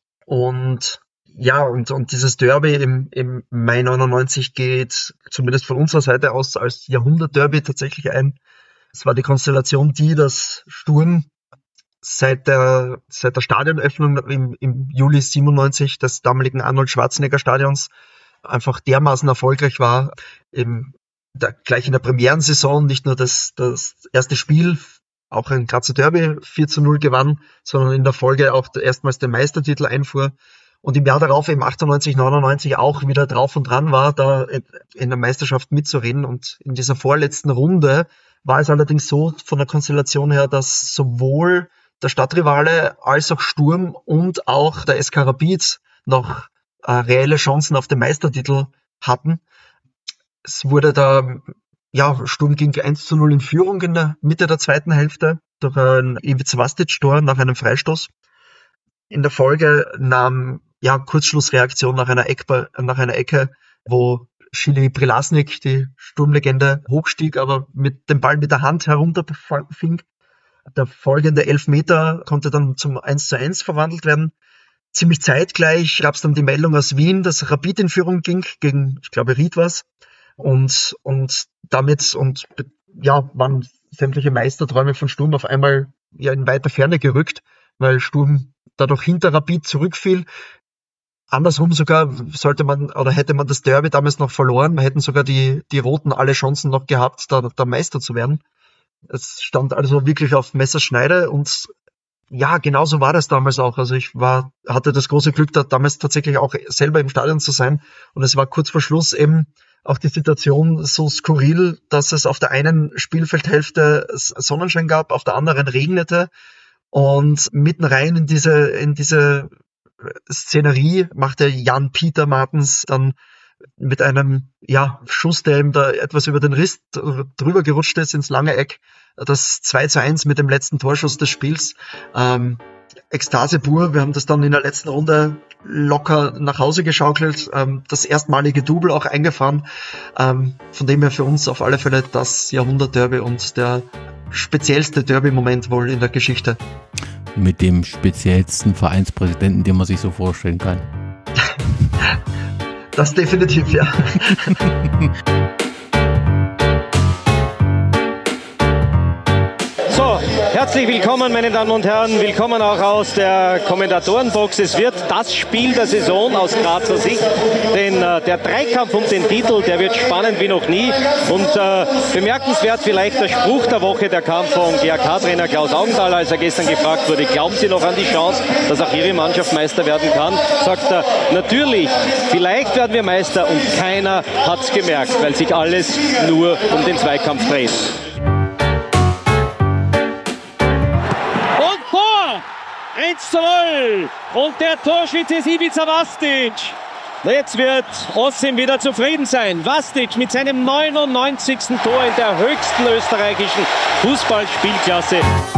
Und ja, und, und dieses Derby im, im Mai neunundneunzig geht zumindest von unserer Seite aus als Jahrhundert-Derby tatsächlich ein. Es war die Konstellation, die das Sturm seit der, seit der Stadionöffnung im, im Juli siebenundneunzig des damaligen Arnold Schwarzenegger Stadions einfach dermaßen erfolgreich war, eben da, gleich in der Premierensaison nicht nur das, das erste Spiel, auch ein Grazer Derby vier zu null gewann, sondern in der Folge auch erstmals den Meistertitel einfuhr und im Jahr darauf eben achtundneunzig, neunundneunzig auch wieder drauf und dran war, da in der Meisterschaft mitzureden. Und in dieser vorletzten Runde war es allerdings so von der Konstellation her, dass sowohl der Stadtrivale als auch Sturm und auch der S K Rapid noch äh, reelle Chancen auf den Meistertitel hatten. Es wurde da, ja, Sturm ging eins zu null in Führung in der Mitte der zweiten Hälfte durch ein Ivica Vastic-Tor nach einem Freistoß. In der Folge nahm, ja, Kurzschlussreaktion nach einer Ecke, nach einer Ecke, wo Schili Prilasnik, die Sturmlegende, hochstieg, aber mit dem Ball mit der Hand herunterfing. Der folgende Elfmeter konnte dann zum eins zu eins verwandelt werden. Ziemlich zeitgleich gab es dann die Meldung aus Wien, dass Rapid in Führung ging gegen, ich glaube, Ried war's. Und, und damit, und ja, waren sämtliche Meisterträume von Sturm auf einmal ja in weiter Ferne gerückt, weil Sturm dadurch hinter Rapid zurückfiel. Andersrum sogar sollte man, oder hätte man das Derby damals noch verloren, hätten sogar die, die Roten alle Chancen noch gehabt, da, da Meister zu werden. Es stand also wirklich auf Messerschneide und ja, genauso war das damals auch. Also ich war, hatte das große Glück, da damals tatsächlich auch selber im Stadion zu sein. Und es war kurz vor Schluss eben auch die Situation so skurril, dass es auf der einen Spielfeldhälfte Sonnenschein gab, auf der anderen regnete. Und mitten rein in diese, in diese Szenerie machte Jan-Pieter Martens dann mit einem, ja, Schuss, der ihm da etwas über den Riss drüber gerutscht ist, ins lange Eck, das zwei zu eins mit dem letzten Torschuss des Spiels. Ähm, Ekstase pur, wir haben das dann in der letzten Runde locker nach Hause geschaukelt, ähm, das erstmalige Double auch eingefahren. Ähm, von dem her für uns auf alle Fälle das Jahrhundert-Derby und der speziellste Derby-Moment wohl in der Geschichte. Mit dem speziellsten Vereinspräsidenten, den man sich so vorstellen kann. Das definitiv, ja. So, Herzlich willkommen, meine Damen und Herren. Willkommen auch aus der Kommentatorenbox. Es wird das Spiel der Saison aus Grazer Sicht. Denn äh, der Dreikampf um den Titel, der wird spannend wie noch nie. Und äh, bemerkenswert vielleicht der Spruch der Woche, der kam von G A K-Trainer Klaus Augenthaler, als er gestern gefragt wurde, glauben Sie noch an die Chance, dass auch Ihre Mannschaft Meister werden kann? Sagt er, natürlich, vielleicht werden wir Meister und keiner hat's gemerkt, weil sich alles nur um den Zweikampf dreht. eins zu null und der Torschütze ist Ivica Vastic. Jetzt wird Osim wieder zufrieden sein. Vastic mit seinem neunundneunzigsten Tor in der höchsten österreichischen Fußballspielklasse.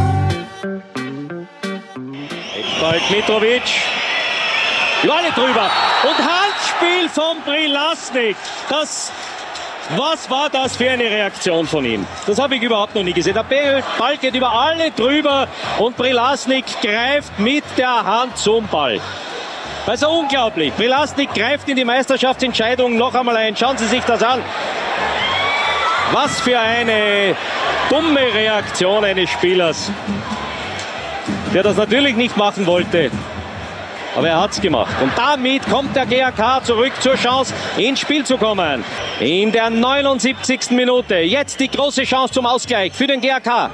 Jetzt bald Mitrovic. Über alle drüber. Und Handspiel von Prilasnik. Das... Was war das für eine Reaktion von ihm? Das habe ich überhaupt noch nie gesehen. Der Ball geht über alle drüber und Prilasnik greift mit der Hand zum Ball. Also unglaublich. Prilasnik greift in die Meisterschaftsentscheidung noch einmal ein. Schauen Sie sich das an. Was für eine dumme Reaktion eines Spielers, der das natürlich nicht machen wollte. Aber er hat es gemacht. Und damit kommt der G A K zurück zur Chance, ins Spiel zu kommen. In der neunundsiebzigsten Minute. Jetzt die große Chance zum Ausgleich für den G A K.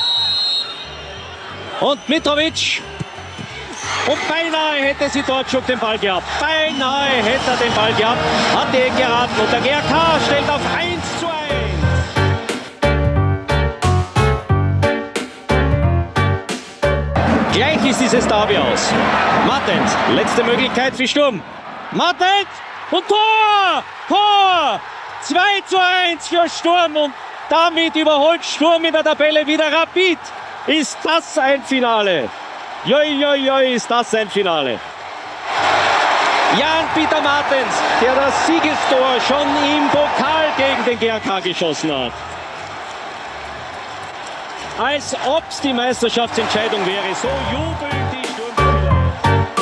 Und Mitrovic. Und beinahe hätte sie dort schon den Ball gehabt. Beinahe hätte er den Ball gehabt. Hat die geraten. Und der G A K stellt auf eins zu eins. Gleich ist dieses Derby aus. Martens, letzte Möglichkeit für Sturm. Martens und Tor! Tor! zwei zu eins für Sturm und damit überholt Sturm in der Tabelle wieder Rapid. Ist das ein Finale? Joi, joi, joi, ist das ein Finale. Jan-Peter Martens, der das Siegestor schon im Pokal gegen den G A K geschossen hat. Als ob es die Meisterschaftsentscheidung wäre. So jubeln die Sturmspieler.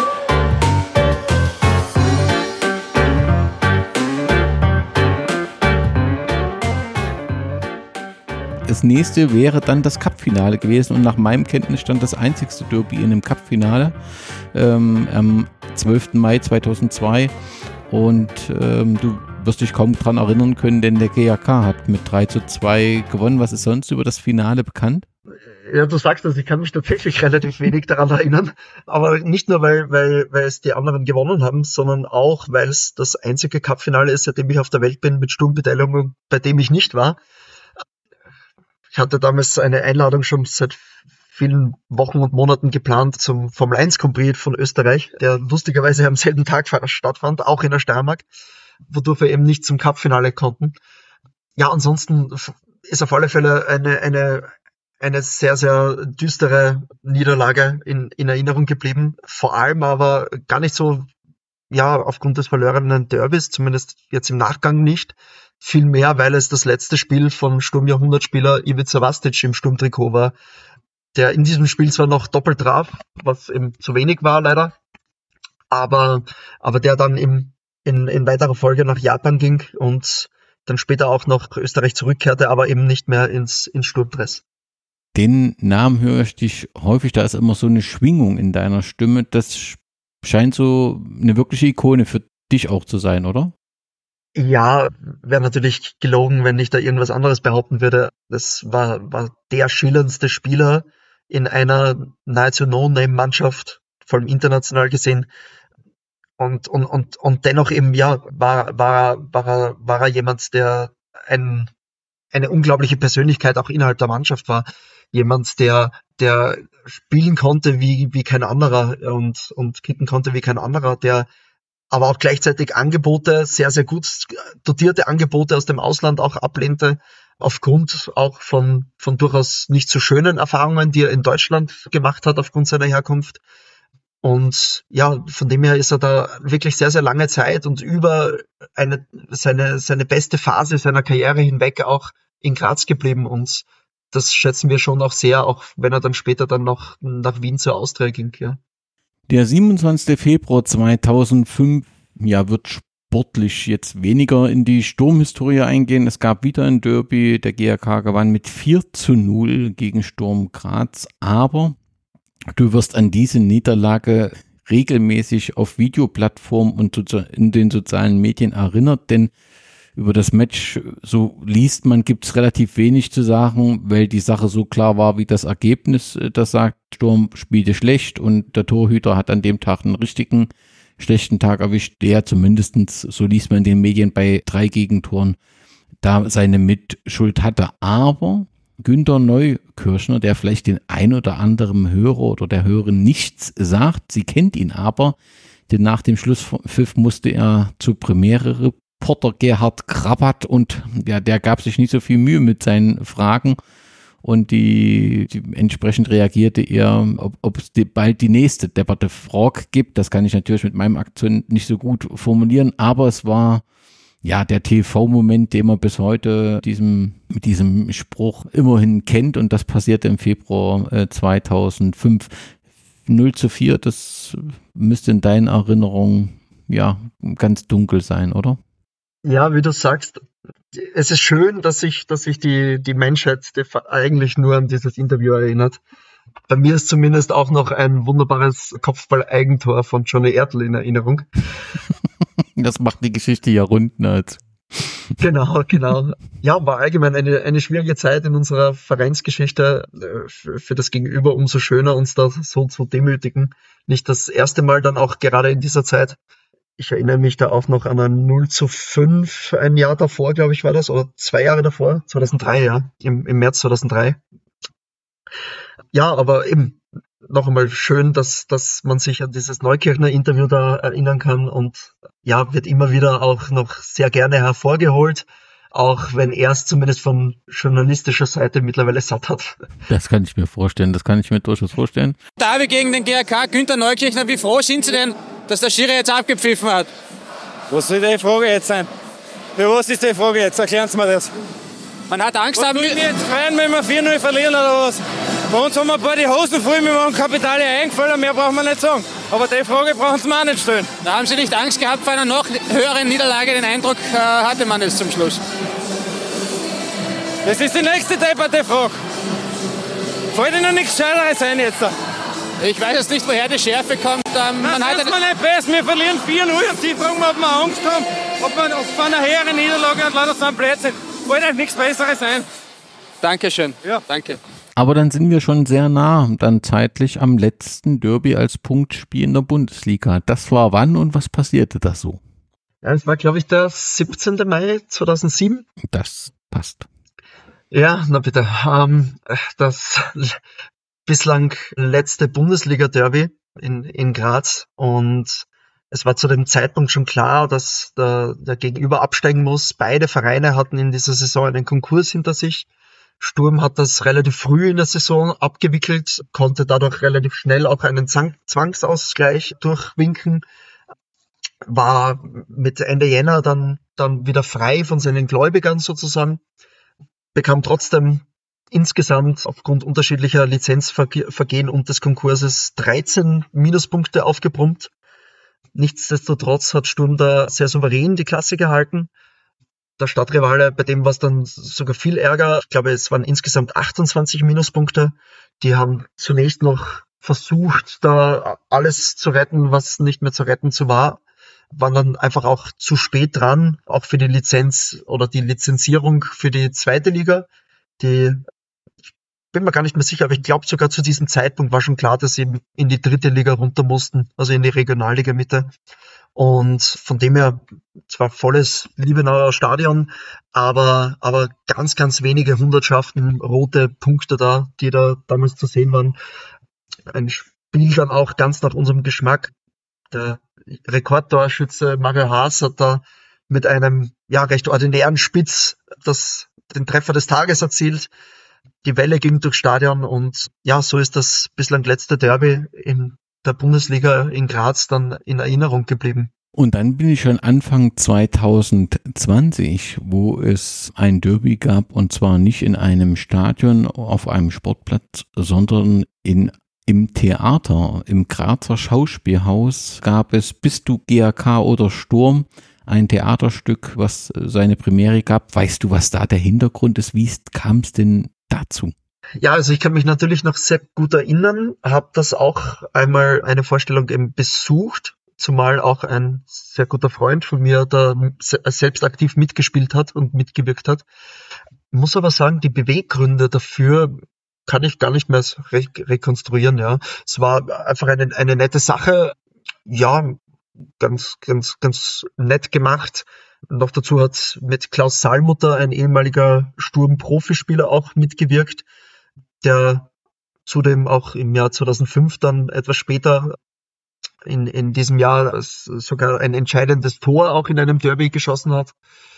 Das nächste wäre dann das Cup-Finale gewesen und nach meinem Kenntnisstand das einzigste Derby in dem Cup-Finale ähm, am zwölften Mai zweitausendzwei. Und ähm, du wirst dich kaum dran erinnern können, denn der G A K hat mit drei zu zwei gewonnen. Was ist sonst über das Finale bekannt? Ja, du sagst das, ich kann mich tatsächlich relativ wenig daran erinnern, aber nicht nur, weil, weil, weil es die anderen gewonnen haben, sondern auch, weil es das einzige Cup-Finale ist, seitdem ich auf der Welt bin, mit Sturmbeteiligung, bei dem ich nicht war. Ich hatte damals eine Einladung schon seit vielen Wochen und Monaten geplant zum Formel eins Grand Prix von Österreich, der lustigerweise am selben Tag stattfand, auch in der Steiermark, wodurch wir eben nicht zum Cup-Finale konnten. Ja, ansonsten ist auf alle Fälle eine, eine, eine sehr, sehr düstere Niederlage in, in Erinnerung geblieben. Vor allem aber gar nicht so, ja, aufgrund des verlorenen Derbys, zumindest jetzt im Nachgang nicht. Vielmehr, weil es das letzte Spiel vom Sturm-Jahrhundertspieler Ivica Vastic im Sturmtrikot war, der in diesem Spiel zwar noch doppelt traf, was eben zu wenig war leider, aber, aber der dann im, in, in weiterer Folge nach Japan ging und dann später auch nach Österreich zurückkehrte, aber eben nicht mehr ins, ins Sturmdress. Den Namen höre ich dich häufig, da ist immer so eine Schwingung in deiner Stimme. Das scheint so eine wirkliche Ikone für dich auch zu sein, oder? Ja, wäre natürlich gelogen, wenn ich da irgendwas anderes behaupten würde. Das war, war der schillerndste Spieler in einer nahezu No-Name-Mannschaft, vor allem international gesehen. Und, und, und, und dennoch eben, ja, war, war, war, er, war er jemand, der ein, eine unglaubliche Persönlichkeit auch innerhalb der Mannschaft war. Jemand, der, der spielen konnte wie, wie kein anderer und, und kicken konnte wie kein anderer, der aber auch gleichzeitig Angebote, sehr, sehr gut dotierte Angebote aus dem Ausland auch ablehnte, aufgrund auch von, von durchaus nicht so schönen Erfahrungen, die er in Deutschland gemacht hat aufgrund seiner Herkunft. Und ja, von dem her ist er da wirklich sehr, sehr lange Zeit und über eine, seine, seine beste Phase seiner Karriere hinweg auch in Graz geblieben. Und das schätzen wir schon auch sehr, auch wenn er dann später dann noch nach Wien zur Austria ging, ja. Der siebenundzwanzigster Februar zweitausendfünf, ja, wird sportlich jetzt weniger in die Sturmhistorie eingehen. Es gab wieder ein Derby, der G A K gewann mit vier zu null gegen Sturm Graz, aber du wirst an diese Niederlage regelmäßig auf Videoplattformen und in den sozialen Medien erinnert, denn über das Match, so liest man, gibt es relativ wenig zu sagen, weil die Sache so klar war, wie das Ergebnis das sagt. Sturm spielte schlecht und der Torhüter hat an dem Tag einen richtigen schlechten Tag erwischt, der zumindestens, so liest man in den Medien, bei drei Gegentoren da seine Mitschuld hatte. Aber Günter Neukirchner, der vielleicht den ein oder anderen Hörer oder der Hörerin nichts sagt, sie kennt ihn aber, denn nach dem Schlusspfiff musste er zur Premiere Reporter Gerhard Krabat und ja, der gab sich nicht so viel Mühe mit seinen Fragen und die, die entsprechend reagierte er, ob, ob es die, bald die nächste Debatte Frog gibt. Das kann ich natürlich mit meinem Akzent nicht so gut formulieren, aber es war ja der T V-Moment, den man bis heute diesem, mit diesem Spruch immerhin kennt, und das passierte im Februar äh, zweitausendfünf. null zu vier, das müsste in deinen Erinnerungen ja ganz dunkel sein, oder? Ja, wie du sagst, es ist schön, dass sich, dass sich die, die Menschheit die eigentlich nur an dieses Interview erinnert. Bei mir ist zumindest auch noch ein wunderbares Kopfball-Eigentor von Johnny Ertl in Erinnerung. Das macht die Geschichte ja rund, ne? Genau, genau. Ja, war allgemein eine, eine schwierige Zeit in unserer Vereinsgeschichte. Für, für das Gegenüber umso schöner, uns da so zu demütigen. Nicht das erste Mal, dann auch gerade in dieser Zeit. Ich erinnere mich da auch noch an ein null zu fünf, ein Jahr davor, glaube ich, war das, oder zwei Jahre davor, zweitausenddrei, ja, im, im März zweitausenddrei. Ja, aber eben, noch einmal schön, dass, dass man sich an dieses Neukirchner-Interview da erinnern kann, und ja, wird immer wieder auch noch sehr gerne hervorgeholt, auch wenn er es zumindest von journalistischer Seite mittlerweile satt hat. Das kann ich mir vorstellen, das kann ich mir durchaus vorstellen. Derby gegen den G A K, Günter Neukirchner, wie froh sind Sie denn, dass der Schiri jetzt abgepfiffen hat? Was soll die Frage jetzt sein? Für was ist die Frage jetzt? Erklären Sie mir das. Man hat Angst, was haben wir jetzt freuen, wenn wir vier null verlieren oder was? Bei uns haben wir ein paar die Hosen voll, wir haben Kapitale eingefallen, mehr brauchen wir nicht sagen. Aber die Frage brauchen Sie mir auch nicht stellen. Da haben Sie nicht Angst gehabt vor einer noch höheren Niederlage? Den Eindruck äh, hatte man jetzt zum Schluss. Das ist die nächste depperte Frage. Fällt Ihnen noch nichts Scheideres ein jetzt da? Ich weiß jetzt nicht, woher die Schärfe kommt. Ähm, man hat das ist mir nicht besser, wir verlieren vier null und Sie fragen, ob wir Angst haben, ob wir vor einer höheren Niederlage und leider so ein Blödsinn. Fällt euch nichts Besseres ein. Dankeschön. Ja. Danke. Aber dann sind wir schon sehr nah, dann zeitlich am letzten Derby als Punktspiel in der Bundesliga. Das war wann und was passierte da so? Ja, es war, glaube ich, der siebzehnten Mai zweitausendsieben. Das passt. Ja, na bitte. Ähm, das bislang letzte Bundesliga-Derby in, in Graz, und es war zu dem Zeitpunkt schon klar, dass der, der Gegenüber absteigen muss. Beide Vereine hatten in dieser Saison einen Konkurs hinter sich. Sturm hat das relativ früh in der Saison abgewickelt, konnte dadurch relativ schnell auch einen Zwangsausgleich durchwinken, war mit Ende Jänner dann, dann wieder frei von seinen Gläubigern sozusagen, bekam trotzdem insgesamt aufgrund unterschiedlicher Lizenzvergehen und des Konkurses dreizehn Minuspunkte aufgebrummt. Nichtsdestotrotz hat Sturm da sehr souverän die Klasse gehalten. Der Stadtrivale, bei dem war es dann sogar viel Ärger. Ich glaube, es waren insgesamt achtundzwanzig Minuspunkte. Die haben zunächst noch versucht, da alles zu retten, was nicht mehr zu retten zu war. Waren dann einfach auch zu spät dran, auch für die Lizenz oder die Lizenzierung für die zweite Liga. Die, ich bin mir gar nicht mehr sicher, aber ich glaube sogar zu diesem Zeitpunkt war schon klar, dass sie in die dritte Liga runter mussten, also in die Regionalliga Mitte. Und von dem her zwar volles Liebenauer Stadion, aber, aber ganz, ganz wenige Hundertschaften rote Punkte da, die da damals zu sehen waren. Ein Spiel dann auch ganz nach unserem Geschmack. Der Rekordtorschütze Mario Haas hat da mit einem ja recht ordinären Spitz das, den Treffer des Tages erzielt. Die Welle ging durchs Stadion, und ja, so ist das bislang letzte Derby in der Bundesliga in Graz dann in Erinnerung geblieben. Und dann bin ich schon Anfang zwanzig zwanzig, wo es ein Derby gab, und zwar nicht in einem Stadion auf einem Sportplatz, sondern in im Theater, im Grazer Schauspielhaus gab es Bist du G A K oder Sturm, ein Theaterstück, was seine Premiere gab. Weißt du, was da der Hintergrund ist? Wie kam es denn dazu? Ja, also ich kann mich natürlich noch sehr gut erinnern, habe das auch einmal eine Vorstellung eben besucht, zumal auch ein sehr guter Freund von mir da selbst aktiv mitgespielt hat und mitgewirkt hat. Ich muss aber sagen, die Beweggründe dafür kann ich gar nicht mehr re- rekonstruieren. Ja, es war einfach eine, eine nette Sache, ja, ganz, ganz, ganz nett gemacht. Noch dazu hat mit Klaus Sallmutter, ein ehemaliger Sturm-Profispieler, auch mitgewirkt, der zudem auch im Jahr zweitausendfünf dann etwas später in, in diesem Jahr sogar ein entscheidendes Tor auch in einem Derby geschossen hat.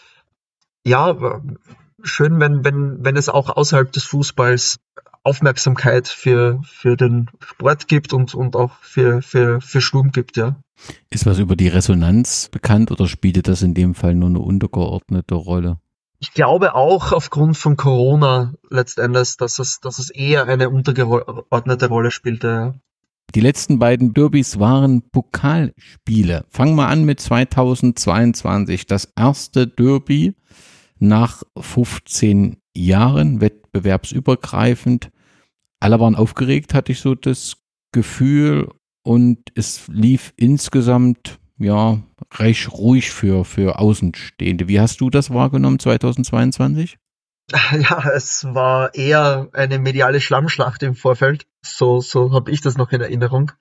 Ja, schön, wenn, wenn, wenn es auch außerhalb des Fußballs Aufmerksamkeit für, für den Sport gibt und, und auch für, für, für Sturm gibt, ja. Ist was über die Resonanz bekannt oder spielte das in dem Fall nur eine untergeordnete Rolle? Ich glaube auch aufgrund von Corona letztendlich, dass es, dass es eher eine untergeordnete Rolle spielte. Ja. Die letzten beiden Derbys waren Pokalspiele. Fangen wir an mit zweitausendzweiundzwanzig. Das erste Derby nach fünfzehn Jahren, wettbewerbsübergreifend. Alle waren aufgeregt, hatte ich so das Gefühl. Und es lief insgesamt ja recht ruhig für, für Außenstehende. Wie hast du das wahrgenommen zweitausendzweiundzwanzig? Ja, es war eher eine mediale Schlammschlacht im Vorfeld. So, so habe ich das noch in Erinnerung.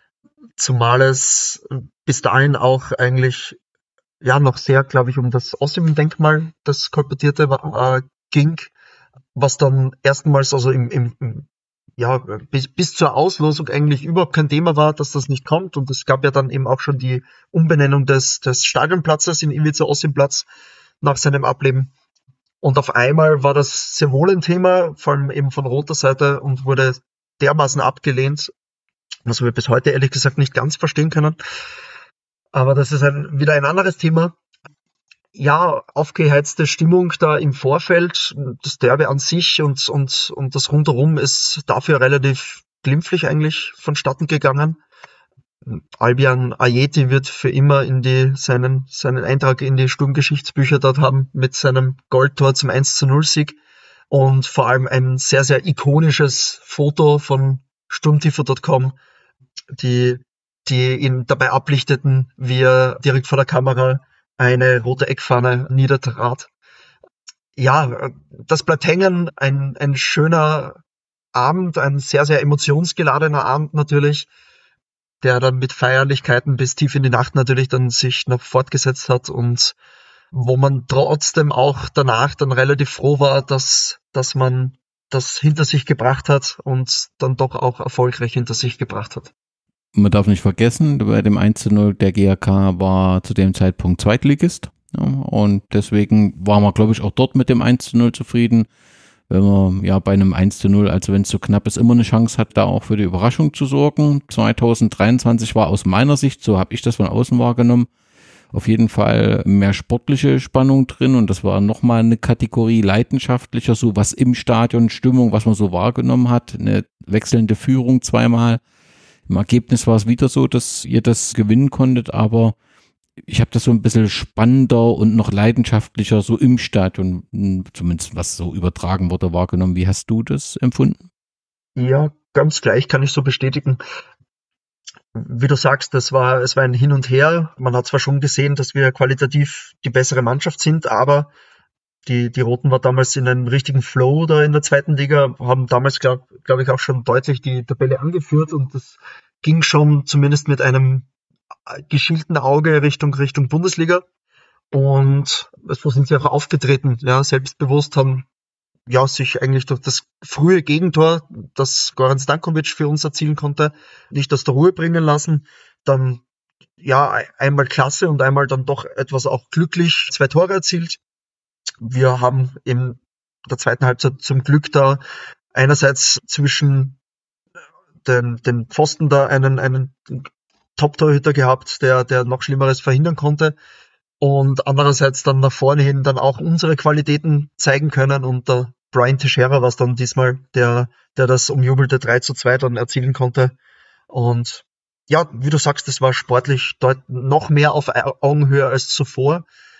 Zumal es bis dahin auch eigentlich ja noch sehr, glaube ich, um das Osim-Denkmal, das kolportierte war, äh, ging, was dann erstmals also im, im, im ja, bis, bis zur Auslosung eigentlich überhaupt kein Thema war, dass das nicht kommt. Und es gab ja dann eben auch schon die Umbenennung des, des Stadionplatzes in Ivica Osim-Platz nach seinem Ableben. Und auf einmal war das sehr wohl ein Thema, vor allem eben von roter Seite, und wurde dermaßen abgelehnt, was wir bis heute ehrlich gesagt nicht ganz verstehen können. Aber das ist ein, wieder ein anderes Thema. Ja, aufgeheizte Stimmung da im Vorfeld, das Derby an sich und, und, und das Rundherum ist dafür relativ glimpflich eigentlich vonstatten gegangen. Albian Ajeti wird für immer in die, seinen, seinen Eintrag in die Sturmgeschichtsbücher dort haben mit seinem Goldtor zum eins zu null Sieg und vor allem ein sehr, sehr ikonisches Foto von sturmtifo Punkt com, die, die ihn dabei ablichteten, wie er direkt vor der Kamera eine rote Eckfahne niedertrat. Ja, das bleibt hängen. Ein, ein schöner Abend, ein sehr, sehr emotionsgeladener Abend natürlich, der dann mit Feierlichkeiten bis tief in die Nacht natürlich dann sich noch fortgesetzt hat und wo man trotzdem auch danach dann relativ froh war, dass, dass man das hinter sich gebracht hat und dann doch auch erfolgreich hinter sich gebracht hat. Man darf nicht vergessen, bei dem eins zu null der G A K war zu dem Zeitpunkt Zweitligist, ja, und deswegen war man, glaube ich, auch dort mit dem eins zu null zufrieden, wenn man ja bei einem eins zu null, also wenn es so knapp ist, immer eine Chance hat, da auch für die Überraschung zu sorgen. zweitausenddreiundzwanzig war aus meiner Sicht, so habe ich das von außen wahrgenommen, auf jeden Fall mehr sportliche Spannung drin und das war nochmal eine Kategorie leidenschaftlicher, so was im Stadion, Stimmung, was man so wahrgenommen hat, eine wechselnde Führung zweimal. Im Ergebnis war es wieder so, dass ihr das gewinnen konntet, aber ich habe das so ein bisschen spannender und noch leidenschaftlicher so im Stadion, zumindest was so übertragen wurde, wahrgenommen. Wie hast du das empfunden? Ja, ganz gleich, kann ich so bestätigen. Wie du sagst, das war, es war ein Hin und Her. Man hat zwar schon gesehen, dass wir qualitativ die bessere Mannschaft sind, aber die, die Roten war damals in einem richtigen Flow da in der zweiten Liga, haben damals, glaube glaub ich, auch schon deutlich die Tabelle angeführt und das ging schon zumindest mit einem geschielten Auge Richtung, Richtung Bundesliga. Und so sind sie auch aufgetreten, ja, selbstbewusst, haben ja sich eigentlich durch das frühe Gegentor, das Goran Stankovic für uns erzielen konnte, nicht aus der Ruhe bringen lassen. Dann ja einmal klasse und einmal dann doch etwas auch glücklich zwei Tore erzielt. Wir haben in der zweiten Halbzeit zum Glück da einerseits zwischen den, den Pfosten da einen, einen Top-Torhüter gehabt, der, der noch Schlimmeres verhindern konnte. Und andererseits dann nach vorne hin dann auch unsere Qualitäten zeigen können. Und der Brian Teixeira war es dann diesmal, der, der das umjubelte drei zu zwei dann erzielen konnte. Und ja, wie du sagst, das war sportlich deut- noch mehr auf Augenhöhe als zuvor.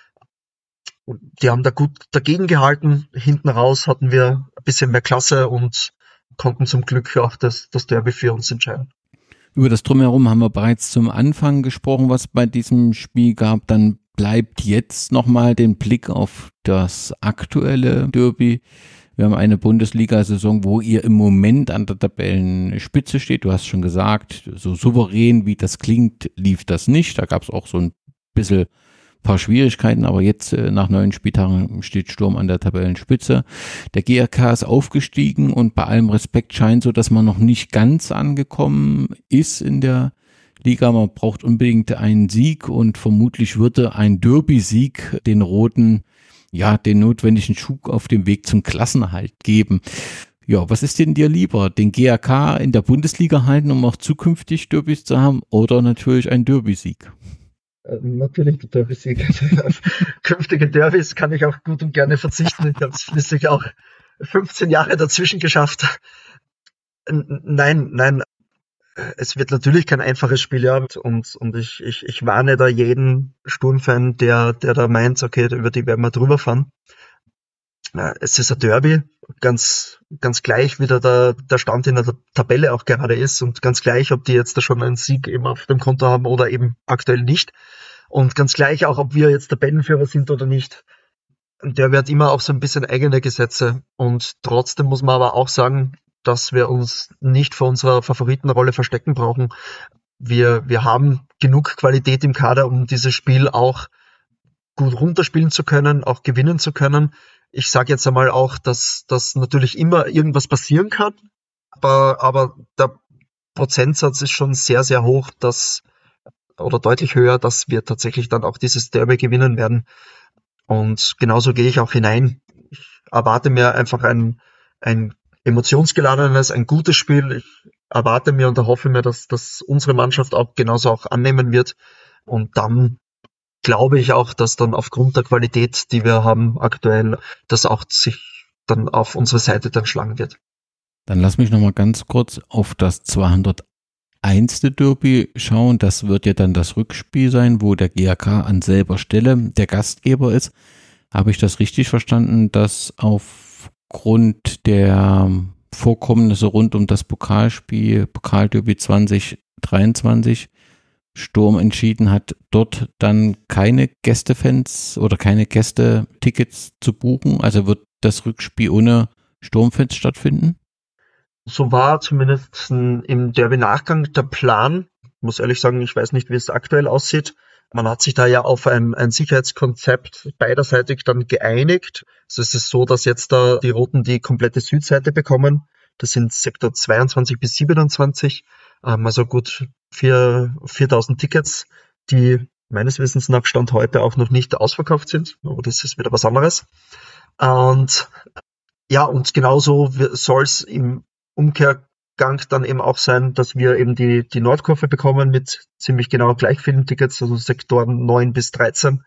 Und die haben da gut dagegen gehalten. Hinten raus hatten wir ein bisschen mehr Klasse und konnten zum Glück auch das, das Derby für uns entscheiden. Über das Drumherum haben wir bereits zum Anfang gesprochen, was bei diesem Spiel gab. Dann bleibt jetzt nochmal den Blick auf das aktuelle Derby. Wir haben eine Bundesliga-Saison, wo ihr im Moment an der Tabellenspitze steht. Du hast schon gesagt, so souverän wie das klingt, lief das nicht. Da gab es auch so ein bisschen paar Schwierigkeiten, aber jetzt äh, nach neun Spieltagen steht Sturm an der Tabellenspitze. Der G R K ist aufgestiegen und bei allem Respekt scheint so, dass man noch nicht ganz angekommen ist in der Liga. Man braucht unbedingt einen Sieg und vermutlich würde ein Derby-Sieg den Roten ja den notwendigen Schub auf dem Weg zum Klassenerhalt geben. Ja, was ist denn dir lieber? Den G R K in der Bundesliga halten, um auch zukünftig Derbys zu haben, oder natürlich ein Derby-Sieg? Natürlich der Derby-Sieg. Auf künftige Derbys kann ich auch gut und gerne verzichten. Ich habe es schließlich auch fünfzehn Jahre dazwischen geschafft. Nein, nein, es wird natürlich kein einfaches Spiel, ja. Und, und ich, ich, ich warne da jeden Sturmfan, der, der da meint, okay, über die werden wir drüber fahren. Es ist ein Derby, ganz, ganz gleich, wie da der, der Stand in der Tabelle auch gerade ist und ganz gleich, ob die jetzt da schon einen Sieg eben auf dem Konto haben oder eben aktuell nicht. Und ganz gleich auch, ob wir jetzt Tabellenführer sind oder nicht. Der hat immer auch so ein bisschen eigene Gesetze. Und trotzdem muss man aber auch sagen, dass wir uns nicht vor unserer Favoritenrolle verstecken brauchen. Wir, wir haben genug Qualität im Kader, um dieses Spiel auch gut runterspielen zu können, auch gewinnen zu können. Ich sage jetzt einmal auch, dass, dass natürlich immer irgendwas passieren kann, aber, aber der Prozentsatz ist schon sehr, sehr hoch, dass, oder deutlich höher, dass wir tatsächlich dann auch dieses Derby gewinnen werden. Und genauso gehe ich auch hinein. Ich erwarte mir einfach ein, ein emotionsgeladenes, ein gutes Spiel. Ich erwarte mir und erhoffe mir, dass, dass unsere Mannschaft auch genauso auch annehmen wird. Und dann glaube ich auch, dass dann aufgrund der Qualität, die wir haben aktuell, das auch sich dann auf unsere Seite dann schlagen wird. Dann lass mich nochmal ganz kurz auf das zweihunderteins. Derby schauen. Das wird ja dann das Rückspiel sein, wo der G R K an selber Stelle der Gastgeber ist. Habe ich das richtig verstanden, dass aufgrund der Vorkommnisse rund um das Pokalspiel, Pokalderby zwanzig dreiundzwanzig, Sturm entschieden hat, dort dann keine Gästefans oder keine Gästetickets zu buchen? Also wird das Rückspiel ohne Sturmfans stattfinden? So war zumindest im Derby-Nachgang der Plan. Ich muss ehrlich sagen, ich weiß nicht, wie es aktuell aussieht. Man hat sich da ja auf ein, ein Sicherheitskonzept beiderseitig dann geeinigt. Also es ist so, dass jetzt da die Roten die komplette Südseite bekommen. Das sind Sektor zweiundzwanzig bis siebenundzwanzig. Also gut viertausend Tickets, die meines Wissens nach Stand heute auch noch nicht ausverkauft sind. Aber das ist wieder was anderes. Und ja, und genauso soll es im Umkehrgang dann eben auch sein, dass wir eben die, die Nordkurve bekommen mit ziemlich genau gleich vielen Tickets, also Sektoren neun bis dreizehn.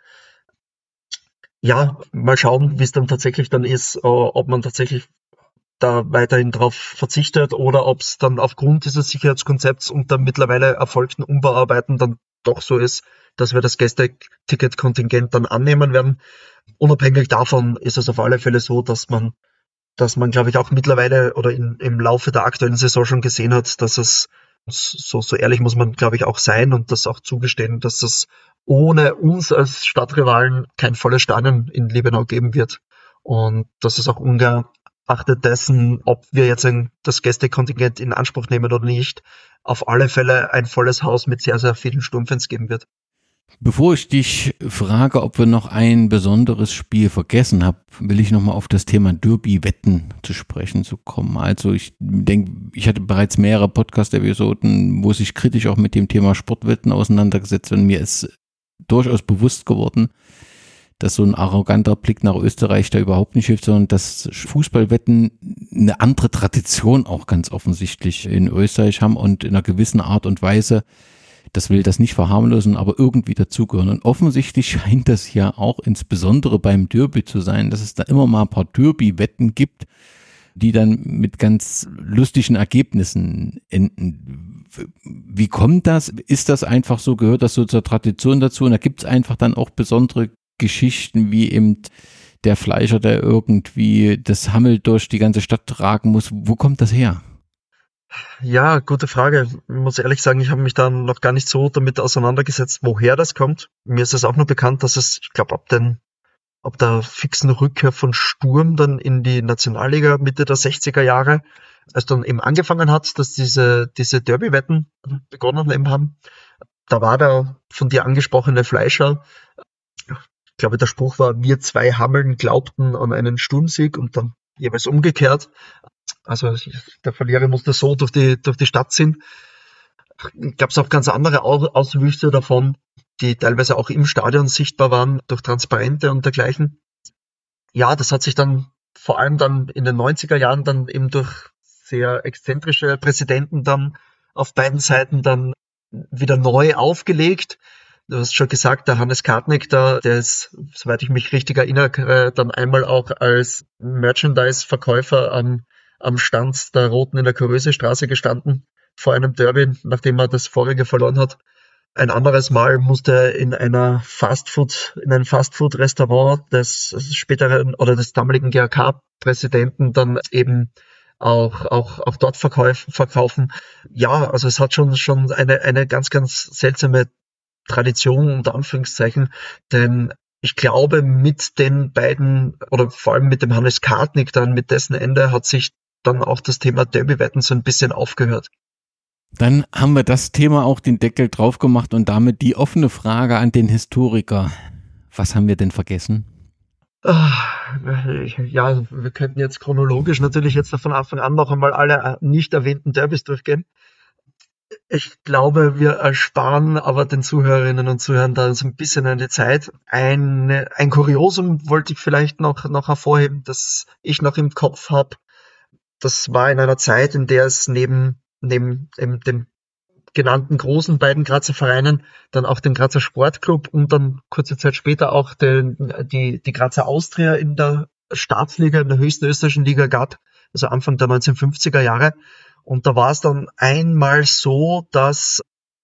Ja, mal schauen, wie es dann tatsächlich dann ist, ob man tatsächlich da weiterhin drauf verzichtet oder ob es dann aufgrund dieses Sicherheitskonzepts und der mittlerweile erfolgten Umbauarbeiten dann doch so ist, dass wir das Gäste-Ticket-Kontingent dann annehmen werden. Unabhängig davon ist es auf alle Fälle so, dass man, dass man, glaube ich, auch mittlerweile oder in, im Laufe der aktuellen Saison schon gesehen hat, dass es, so, so ehrlich muss man, glaube ich, auch sein und das auch zugestehen, dass es ohne uns als Stadtrivalen kein volles Stadion in Liebenau geben wird. Und das ist auch ungeachtet dessen, ob wir jetzt ein, das Gästekontingent in Anspruch nehmen oder nicht, auf alle Fälle ein volles Haus mit sehr, sehr vielen Sturmfans geben wird. Bevor ich dich frage, ob wir noch ein besonderes Spiel vergessen haben, will ich nochmal auf das Thema Derby-Wetten zu sprechen zu kommen. Also ich denke, ich hatte bereits mehrere Podcast-Episoden, wo sich kritisch auch mit dem Thema Sportwetten auseinandergesetzt und mir ist durchaus bewusst geworden, dass so ein arroganter Blick nach Österreich da überhaupt nicht hilft, sondern dass Fußballwetten eine andere Tradition auch ganz offensichtlich in Österreich haben und in einer gewissen Art und Weise, das will das nicht verharmlosen, aber irgendwie dazugehören. Und offensichtlich scheint das ja auch insbesondere beim Derby zu sein, dass es da immer mal ein paar Derby-Wetten gibt, die dann mit ganz lustigen Ergebnissen enden. Wie kommt das? Ist das einfach so, gehört das so zur Tradition dazu? Und da gibt es einfach dann auch besondere Geschichten, wie eben der Fleischer, der irgendwie das Hammel durch die ganze Stadt tragen muss. Wo kommt das her? Ja, gute Frage. Ich muss ehrlich sagen, ich habe mich da noch gar nicht so damit auseinandergesetzt, woher das kommt. Mir ist es auch nur bekannt, dass es, ich glaube, ab den, ab der fixen Rückkehr von Sturm dann in die Nationalliga Mitte der sechziger Jahre, als dann eben angefangen hat, dass diese, diese Derby-Wetten begonnen eben haben. Da war der von dir angesprochene Fleischer, ich glaube, der Spruch war, wir zwei Hammeln glaubten an einen Sturmsieg und dann jeweils umgekehrt. Also der Verlierer musste so durch die, durch die Stadt ziehen. Gab es auch ganz andere Auswüchse davon, die teilweise auch im Stadion sichtbar waren, durch Transparente und dergleichen. Ja, das hat sich dann vor allem dann in den neunziger Jahren dann eben durch sehr exzentrische Präsidenten dann auf beiden Seiten dann wieder neu aufgelegt. Du hast schon gesagt, der Hannes Kartnick, da, der ist, soweit ich mich richtig erinnere, dann einmal auch als Merchandise-Verkäufer am, am Stand der Roten in der Kurösestraße gestanden, vor einem Derby, nachdem er das vorige verloren hat. Ein anderes Mal musste er in einer Fastfood, in einem Fastfood-Restaurant des späteren oder des damaligen G A K-Präsidenten dann eben auch, auch, auch dort verkaufen, verkaufen. Ja, also es hat schon, schon eine, eine ganz, ganz seltsame Tradition unter Anführungszeichen, denn ich glaube, mit den beiden oder vor allem mit dem Hannes Kartnick dann, mit dessen Ende hat sich dann auch das Thema Derby-Wetten so ein bisschen aufgehört. Dann haben wir das Thema auch den Deckel drauf gemacht und damit die offene Frage an den Historiker. Was haben wir denn vergessen? Ja, wir könnten jetzt chronologisch natürlich jetzt von Anfang an noch einmal alle nicht erwähnten Derbys durchgehen. Ich glaube, wir ersparen aber den Zuhörerinnen und Zuhörern da so ein bisschen eine Zeit. Ein, ein Kuriosum wollte ich vielleicht noch, noch hervorheben, das ich noch im Kopf habe. Das war in einer Zeit, in der es neben, neben dem, dem genannten großen beiden Grazer Vereinen dann auch den Grazer Sportclub und dann kurze Zeit später auch den, die, die Grazer Austria in der Staatsliga, in der höchsten österreichischen Liga gab, also Anfang der neunzehnhundertfünfziger Jahre. Und da war es dann einmal so, dass,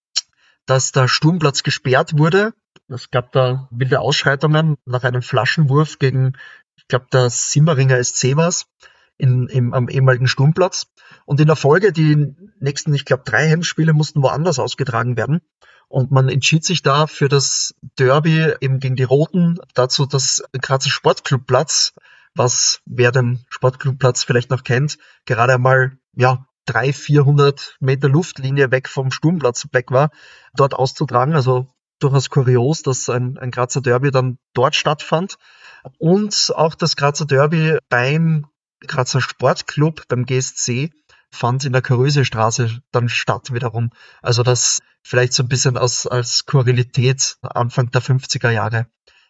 dass der Sturmplatz gesperrt wurde. Es gab da wilde Ausschreitungen nach einem Flaschenwurf gegen, ich glaube, der Simmeringer S C war's, in, im, am ehemaligen Sturmplatz. Und in der Folge, die nächsten, ich glaube, drei Heimspiele mussten woanders ausgetragen werden. Und man entschied sich da für das Derby eben gegen die Roten, dazu das Grazer Sportclubplatz, was, wer den Sportclubplatz vielleicht noch kennt, gerade einmal, ja, dreihundert, vierhundert Meter Luftlinie weg vom Sturmplatz weg war, dort auszutragen. Also durchaus kurios, dass ein, ein Grazer Derby dann dort stattfand. Und auch das Grazer Derby beim Grazer Sportclub, beim G S C, fand in der Kurösestraße dann statt wiederum. Also das vielleicht so ein bisschen als, als Skurrilität Anfang der fünfziger Jahre.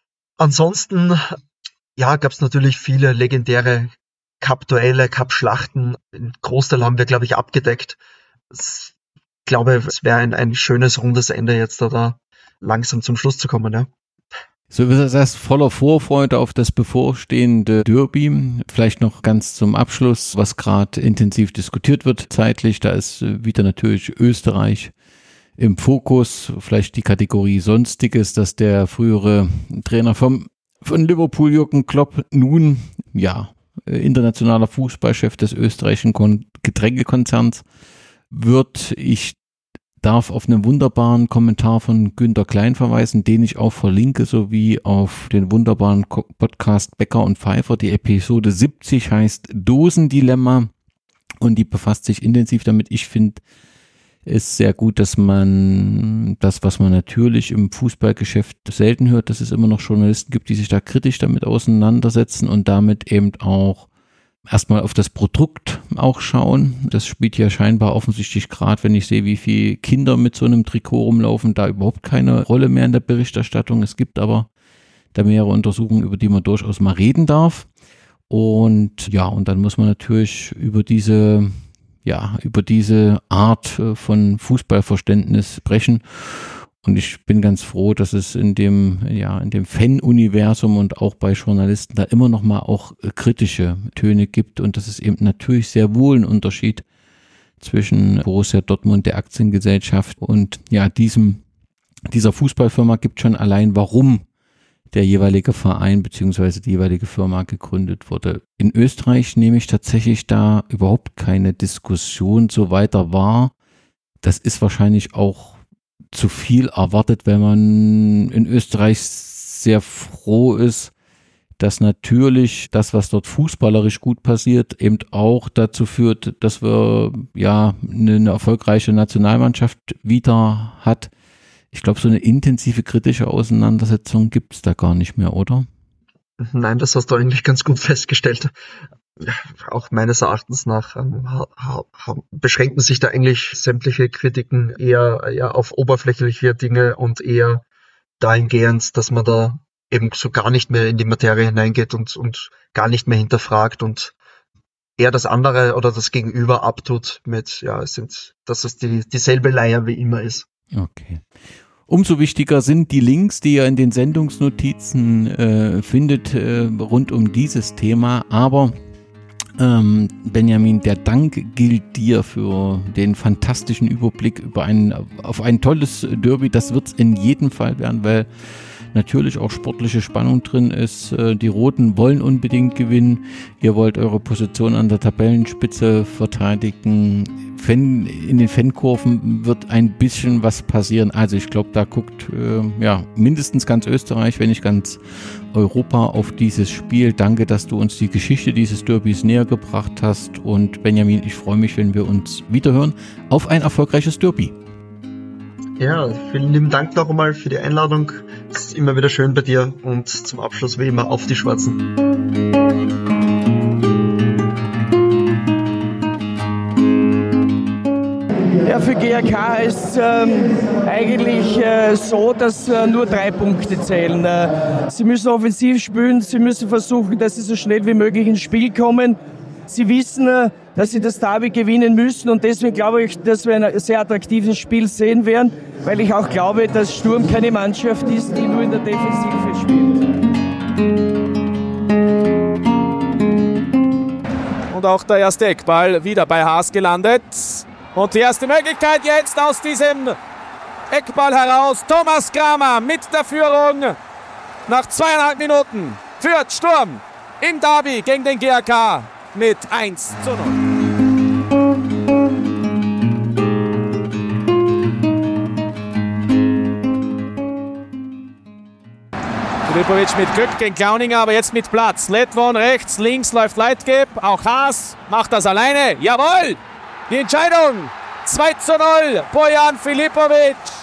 Ansonsten, ja, gab es natürlich viele legendäre Cup-Duelle, Cup-Schlachten. Einen Großteil haben wir, glaube ich, abgedeckt. Ich glaube, es wäre ein, ein schönes, rundes Ende jetzt da, da langsam zum Schluss zu kommen. Ja. So, wir sind erst voller Vorfreude auf das bevorstehende Derby. Vielleicht noch ganz zum Abschluss, was gerade intensiv diskutiert wird zeitlich. Da ist wieder natürlich Österreich im Fokus. Vielleicht die Kategorie Sonstiges, dass der frühere Trainer vom, von Liverpool, Jürgen Klopp, nun, ja, internationaler Fußballchef des österreichischen Kon- Getränkekonzerns wird. Ich darf auf einen wunderbaren Kommentar von Günter Klein verweisen, den ich auch verlinke, sowie auf den wunderbaren Podcast Becker und Pfeiffer. Die Episode siebzig heißt Dosendilemma und die befasst sich intensiv damit. Ich finde es sehr gut, dass man das, was man natürlich im Fußballgeschäft selten hört, dass es immer noch Journalisten gibt, die sich da kritisch damit auseinandersetzen und damit eben auch erstmal auf das Produkt auch schauen. Das spielt ja scheinbar offensichtlich gerade, wenn ich sehe, wie viele Kinder mit so einem Trikot rumlaufen, da überhaupt keine Rolle mehr in der Berichterstattung. Es gibt aber da mehrere Untersuchungen, über die man durchaus mal reden darf. Und ja, und dann muss man natürlich über diese, ja, über diese Art von Fußballverständnis sprechen. Und ich bin ganz froh, dass es in dem, ja, in dem Fan-Universum und auch bei Journalisten da immer noch mal auch kritische Töne gibt und dass es eben natürlich sehr wohl einen Unterschied zwischen Borussia Dortmund, der Aktiengesellschaft und ja, diesem, dieser Fußballfirma gibt schon allein, warum der jeweilige Verein beziehungsweise die jeweilige Firma gegründet wurde. In Österreich nehme ich tatsächlich da überhaupt keine Diskussion so weiter wahr. Das ist wahrscheinlich auch zu viel erwartet, wenn man in Österreich sehr froh ist, dass natürlich das, was dort fußballerisch gut passiert, eben auch dazu führt, dass wir ja eine, eine erfolgreiche Nationalmannschaft wieder hat. Ich glaube, so eine intensive kritische Auseinandersetzung gibt es da gar nicht mehr, oder? Nein, das hast du eigentlich ganz gut festgestellt. Auch meines Erachtens nach ähm, ha, ha, beschränken sich da eigentlich sämtliche Kritiken eher, eher auf oberflächliche Dinge und eher dahingehend, dass man da eben so gar nicht mehr in die Materie hineingeht und, und gar nicht mehr hinterfragt und eher das andere oder das Gegenüber abtut mit, ja, es sind, dass es die, dieselbe Leier wie immer ist. Okay. Umso wichtiger sind die Links, die ihr in den Sendungsnotizen äh, findet, äh, rund um dieses Thema. Aber ähm, Benjamin, der Dank gilt dir für den fantastischen Überblick über ein, auf ein tolles Derby. Das wird es in jedem Fall werden, weil natürlich auch sportliche Spannung drin ist. Die Roten wollen unbedingt gewinnen. Ihr wollt eure Position an der Tabellenspitze verteidigen. Fan, in den Fankurven wird ein bisschen was passieren. Also ich glaube, da guckt äh, ja mindestens ganz Österreich, wenn nicht ganz Europa auf dieses Spiel. Danke, dass du uns die Geschichte dieses Derbys näher gebracht hast. Und Benjamin, ich freue mich, wenn wir uns wiederhören auf ein erfolgreiches Derby. Ja, vielen lieben Dank noch einmal für die Einladung. Es ist immer wieder schön bei dir und zum Abschluss wie immer auf die Schwarzen. Ja, für G A K ist es ähm, eigentlich äh, so, dass äh, nur drei Punkte zählen. Äh, sie müssen offensiv spielen, sie müssen versuchen, dass sie so schnell wie möglich ins Spiel kommen. Sie wissen, äh, dass sie das Derby gewinnen müssen und deswegen glaube ich, dass wir ein sehr attraktives Spiel sehen werden, weil ich auch glaube, dass Sturm keine Mannschaft ist, die nur in der Defensive spielt. Und auch der erste Eckball wieder bei Haas gelandet. Und die erste Möglichkeit jetzt aus diesem Eckball heraus. Thomas Kramer mit der Führung nach zweieinhalb Minuten führt Sturm im Derby gegen den G A K mit eins zu null. Filipovic mit Glück gegen Klauninger, aber jetzt mit Platz. Ledwon rechts, links läuft Leitgeb. Auch Haas macht das alleine. Jawohl! Die Entscheidung. zwei zu null. Bojan Filipovic